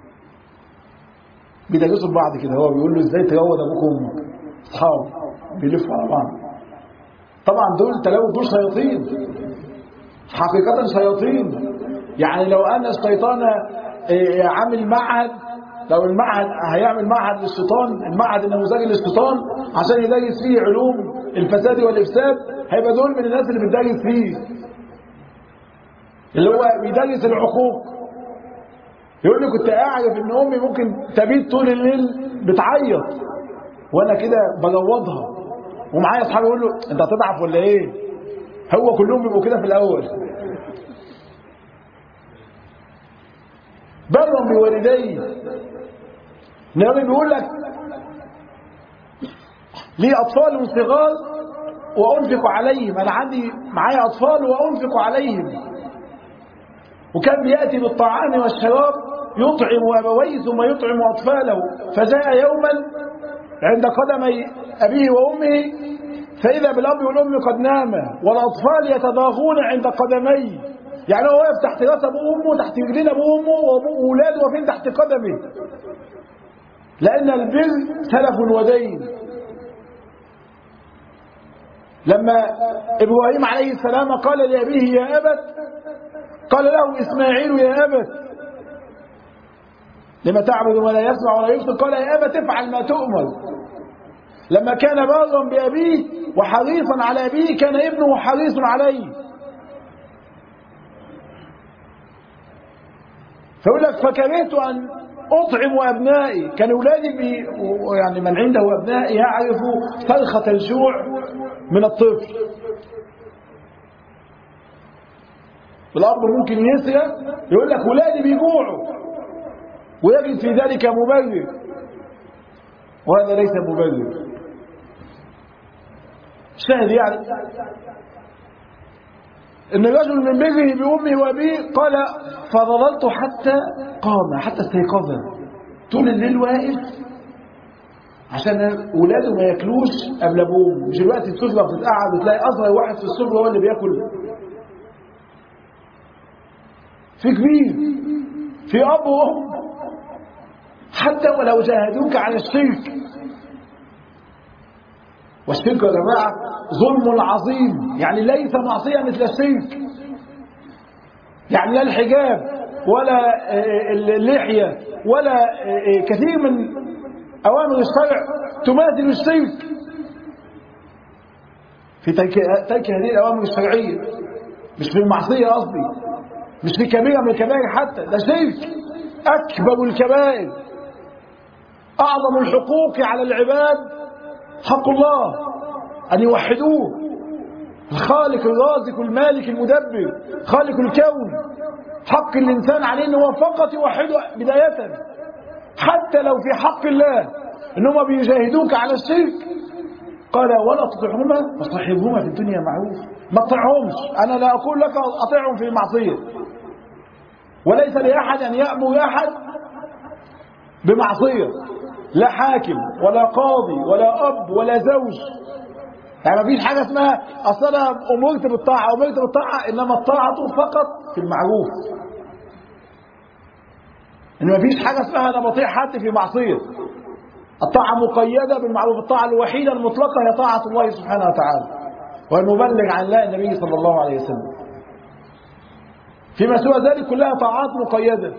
بيدرسوا لبعض كده، هو بيقول له ازاي تروض ابوك وامك، اصحاب بيلفوا على بعض. طبعا دول تلاوه دول شياطين، حقيقه شياطين. يعني لو ان الشيطان عامل معهد لو المعهد هيعمل معهد للشيطان، المعهد النموذجي للشيطان عشان يدرس فيه علوم الفساد والإفساد، هيبقى دول من الناس اللي بتدرس فيه، اللي هو بيدرس العقوق. يقول لي كنت أعرف إن أمي ممكن تبيت طول الليل بتعيط وأنا كده بجوضها، ومعايا أصحابي يقول له أنت هتضعف ولا إيه؟ هو كلهم بيبقوا كده في الأول. برا بوالديه. النبي بيقول لك لي أطفال صغار وأنفق عليهم، أنا عندي معايا أطفال وأنفق عليهم. وكان بيأتي بالطعام والشراب يطعم أبويه ثم يطعم أطفاله، فجاء يوما عند قدمي أبيه وأمه فإذا بالأب والأم قد ناما والأطفال يتضاغون عند قدمي، يعني هو واقف تحت راس أبوه وأمه، تحت رجلين أبوه وأمه، وأولاده واقفين تحت قدمه، لأن البر سلف ودين. لما إبراهيم عليه السلام قال لأبيه يا أبت، قال له إسماعيل يا أبت لما تعبد ولا يسمع ولا يبصر، قال يا أبت افعل ما تؤمر. لما كان بارا بأبيه وحريصا على أبيه كان ابنه حريص عليه. فيقول لك فكرهت أن أطعم أبنائي، كان أولادي بي يعني من عنده أبناء يعرف صرخة الجوع من الطفل. الأب ممكن يسرق يقول لك أولادي بيجوعوا ويجد في ذلك مبرر، وهذا ليس مبرر. الشاهد يعني ان الرجل من بره بامه وابيه قال فظللت حتى قام، حتى استيقظ، طول الليل واقف عشان اولاده ما ياكلوش قبل ابوهم. مش دلوقتي السفره بتتقعد وتلاقي اصغر واحد في السفره هو اللي بياكل، في كبير، في اب وام، حتى ولو جاهدوك على الشرك. والشرك يا جماعه ظلم عظيم، يعني ليس معصيه مثل الشرك. يعني لا الحجاب ولا اللحيه ولا كثير من اوامر الشرع تماثل الشرك في ترك هذه الاوامر الشرعيه، مش في المعصيه قصدي، مش في كبيره من الكبائر حتى، ده شرك اكبر الكبائر. اعظم الحقوق على العباد حق الله ان يوحدوه، الخالق الرازق المالك المدبر خالق الكون. حق الانسان عليه ان هو فقط يوحده بدايه، حتى لو في حق الله انهم بيجاهدوك على الشرك قال ولا تطعهما وصاحبهما في الدنيا معروف. ما تطعهمش، انا لا اقول لك اطيعهم في المعصيه، وليس لاحد ان يامر احد بمعصيه، لا حاكم ولا قاضي ولا اب ولا زوج. يعني ما فيش حاجه اسمها اصل انا امرت بالطاعه امرت بالطاعه، انما الطاعه فقط في المعروف. ان ما فيش حاجه اسمها انا بطيع حد في معصيه. الطاعه مقيده بالمعروف، الطاعه الوحيده المطلقه هي طاعه الله سبحانه وتعالى والمبلغ عن الله النبي صلى الله عليه وسلم. فيما سوى ذلك كلها طاعات مقيده.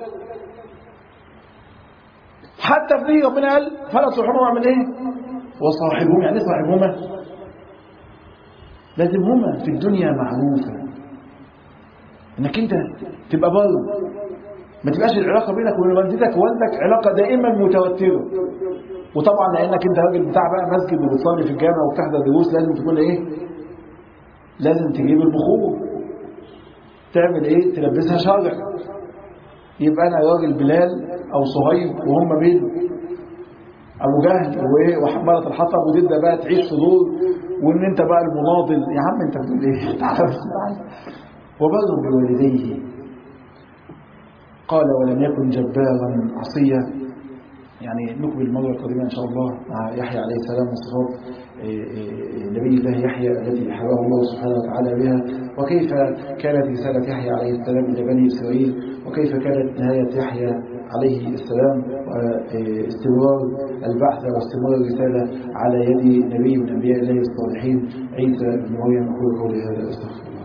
حتى في ربنا قال فلا تصاحبهما من ايه؟ وصاحبهما، يعني صاحبهما لازم هما في الدنيا معروفه، انك انت تبقى بر، ما تبقاش العلاقه بينك وبين والدتك ووالدك علاقه دائما متوتره. وطبعا لانك انت راجل بتاع بقى مسجد وبتصلي في الجامع وبتحضر دروس، لازم تكون ايه؟ لازم تجيب البخور، تعمل ايه؟ تلبسها شرع. يبقى انا راجل بلال او صهيب وهم بين ابو جهل وايه وحماله الحطب، وتبدا بقى تعيش في دور وان انت بقى المناضل. يا عم انت بتقول ايه؟ تعرف وبر بوالديه قال ولم يكن جبارا عصيا. يعني نكمل المرة القادمة إن شاء الله مع يحيى عليه السلام وصفات نبي الله يحيى التي حواه الله سبحانه وتعالى بها، وكيف كانت رسالة يحيى عليه السلام إلى بني إسرائيل، وكيف كانت نهاية يحيى عليه السلام واستمرار البحث واستمرار الرسالة على يد نبي من أنبياء الله الصالحين عيسى بن مريم. أقول قولي هذا أستغفر الله.